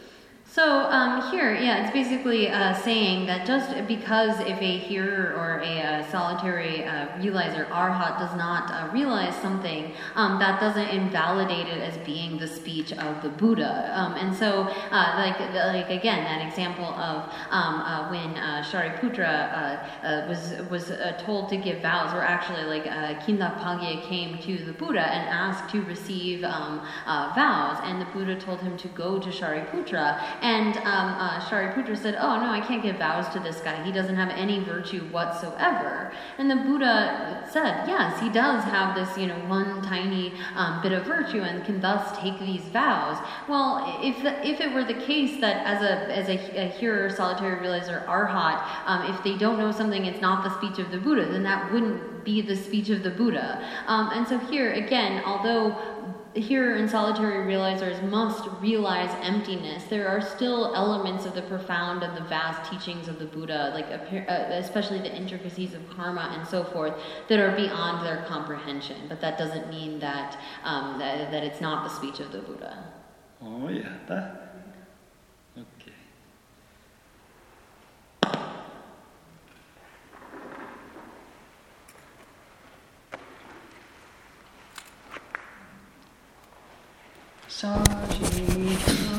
So um, here, yeah, it's basically uh, saying that just because if a hearer or a uh, solitary uh, realizer, arhat, does not uh, realize something, um, that doesn't invalidate it as being the speech of the Buddha. Um, and so, uh, like, like again, that example of um, uh, when uh, Shariputra uh, uh, was was uh, told to give vows, or actually, like uh, Kindapagya came to the Buddha and asked to receive um, uh, vows, and the Buddha told him to go to Shariputra. And um, uh, Shariputra said, oh, no, I can't give vows to this guy. He doesn't have any virtue whatsoever. And the Buddha said, yes, he does have this, you know, one tiny um, bit of virtue and can thus take these vows. Well, if the, if it were the case that as a as a, a hearer, solitary realizer, arhat, um, if they don't know something, it's not the speech of the Buddha, then that wouldn't be the speech of the Buddha. Um, and so here, again, although hearer and solitary realizers must realize emptiness, there are still elements of the profound and the vast teachings of the Buddha, like especially the intricacies of karma and so forth, that are beyond their comprehension. But that doesn't mean that um, that, that it's not the speech of the Buddha. Oh yeah, that okay. Sajita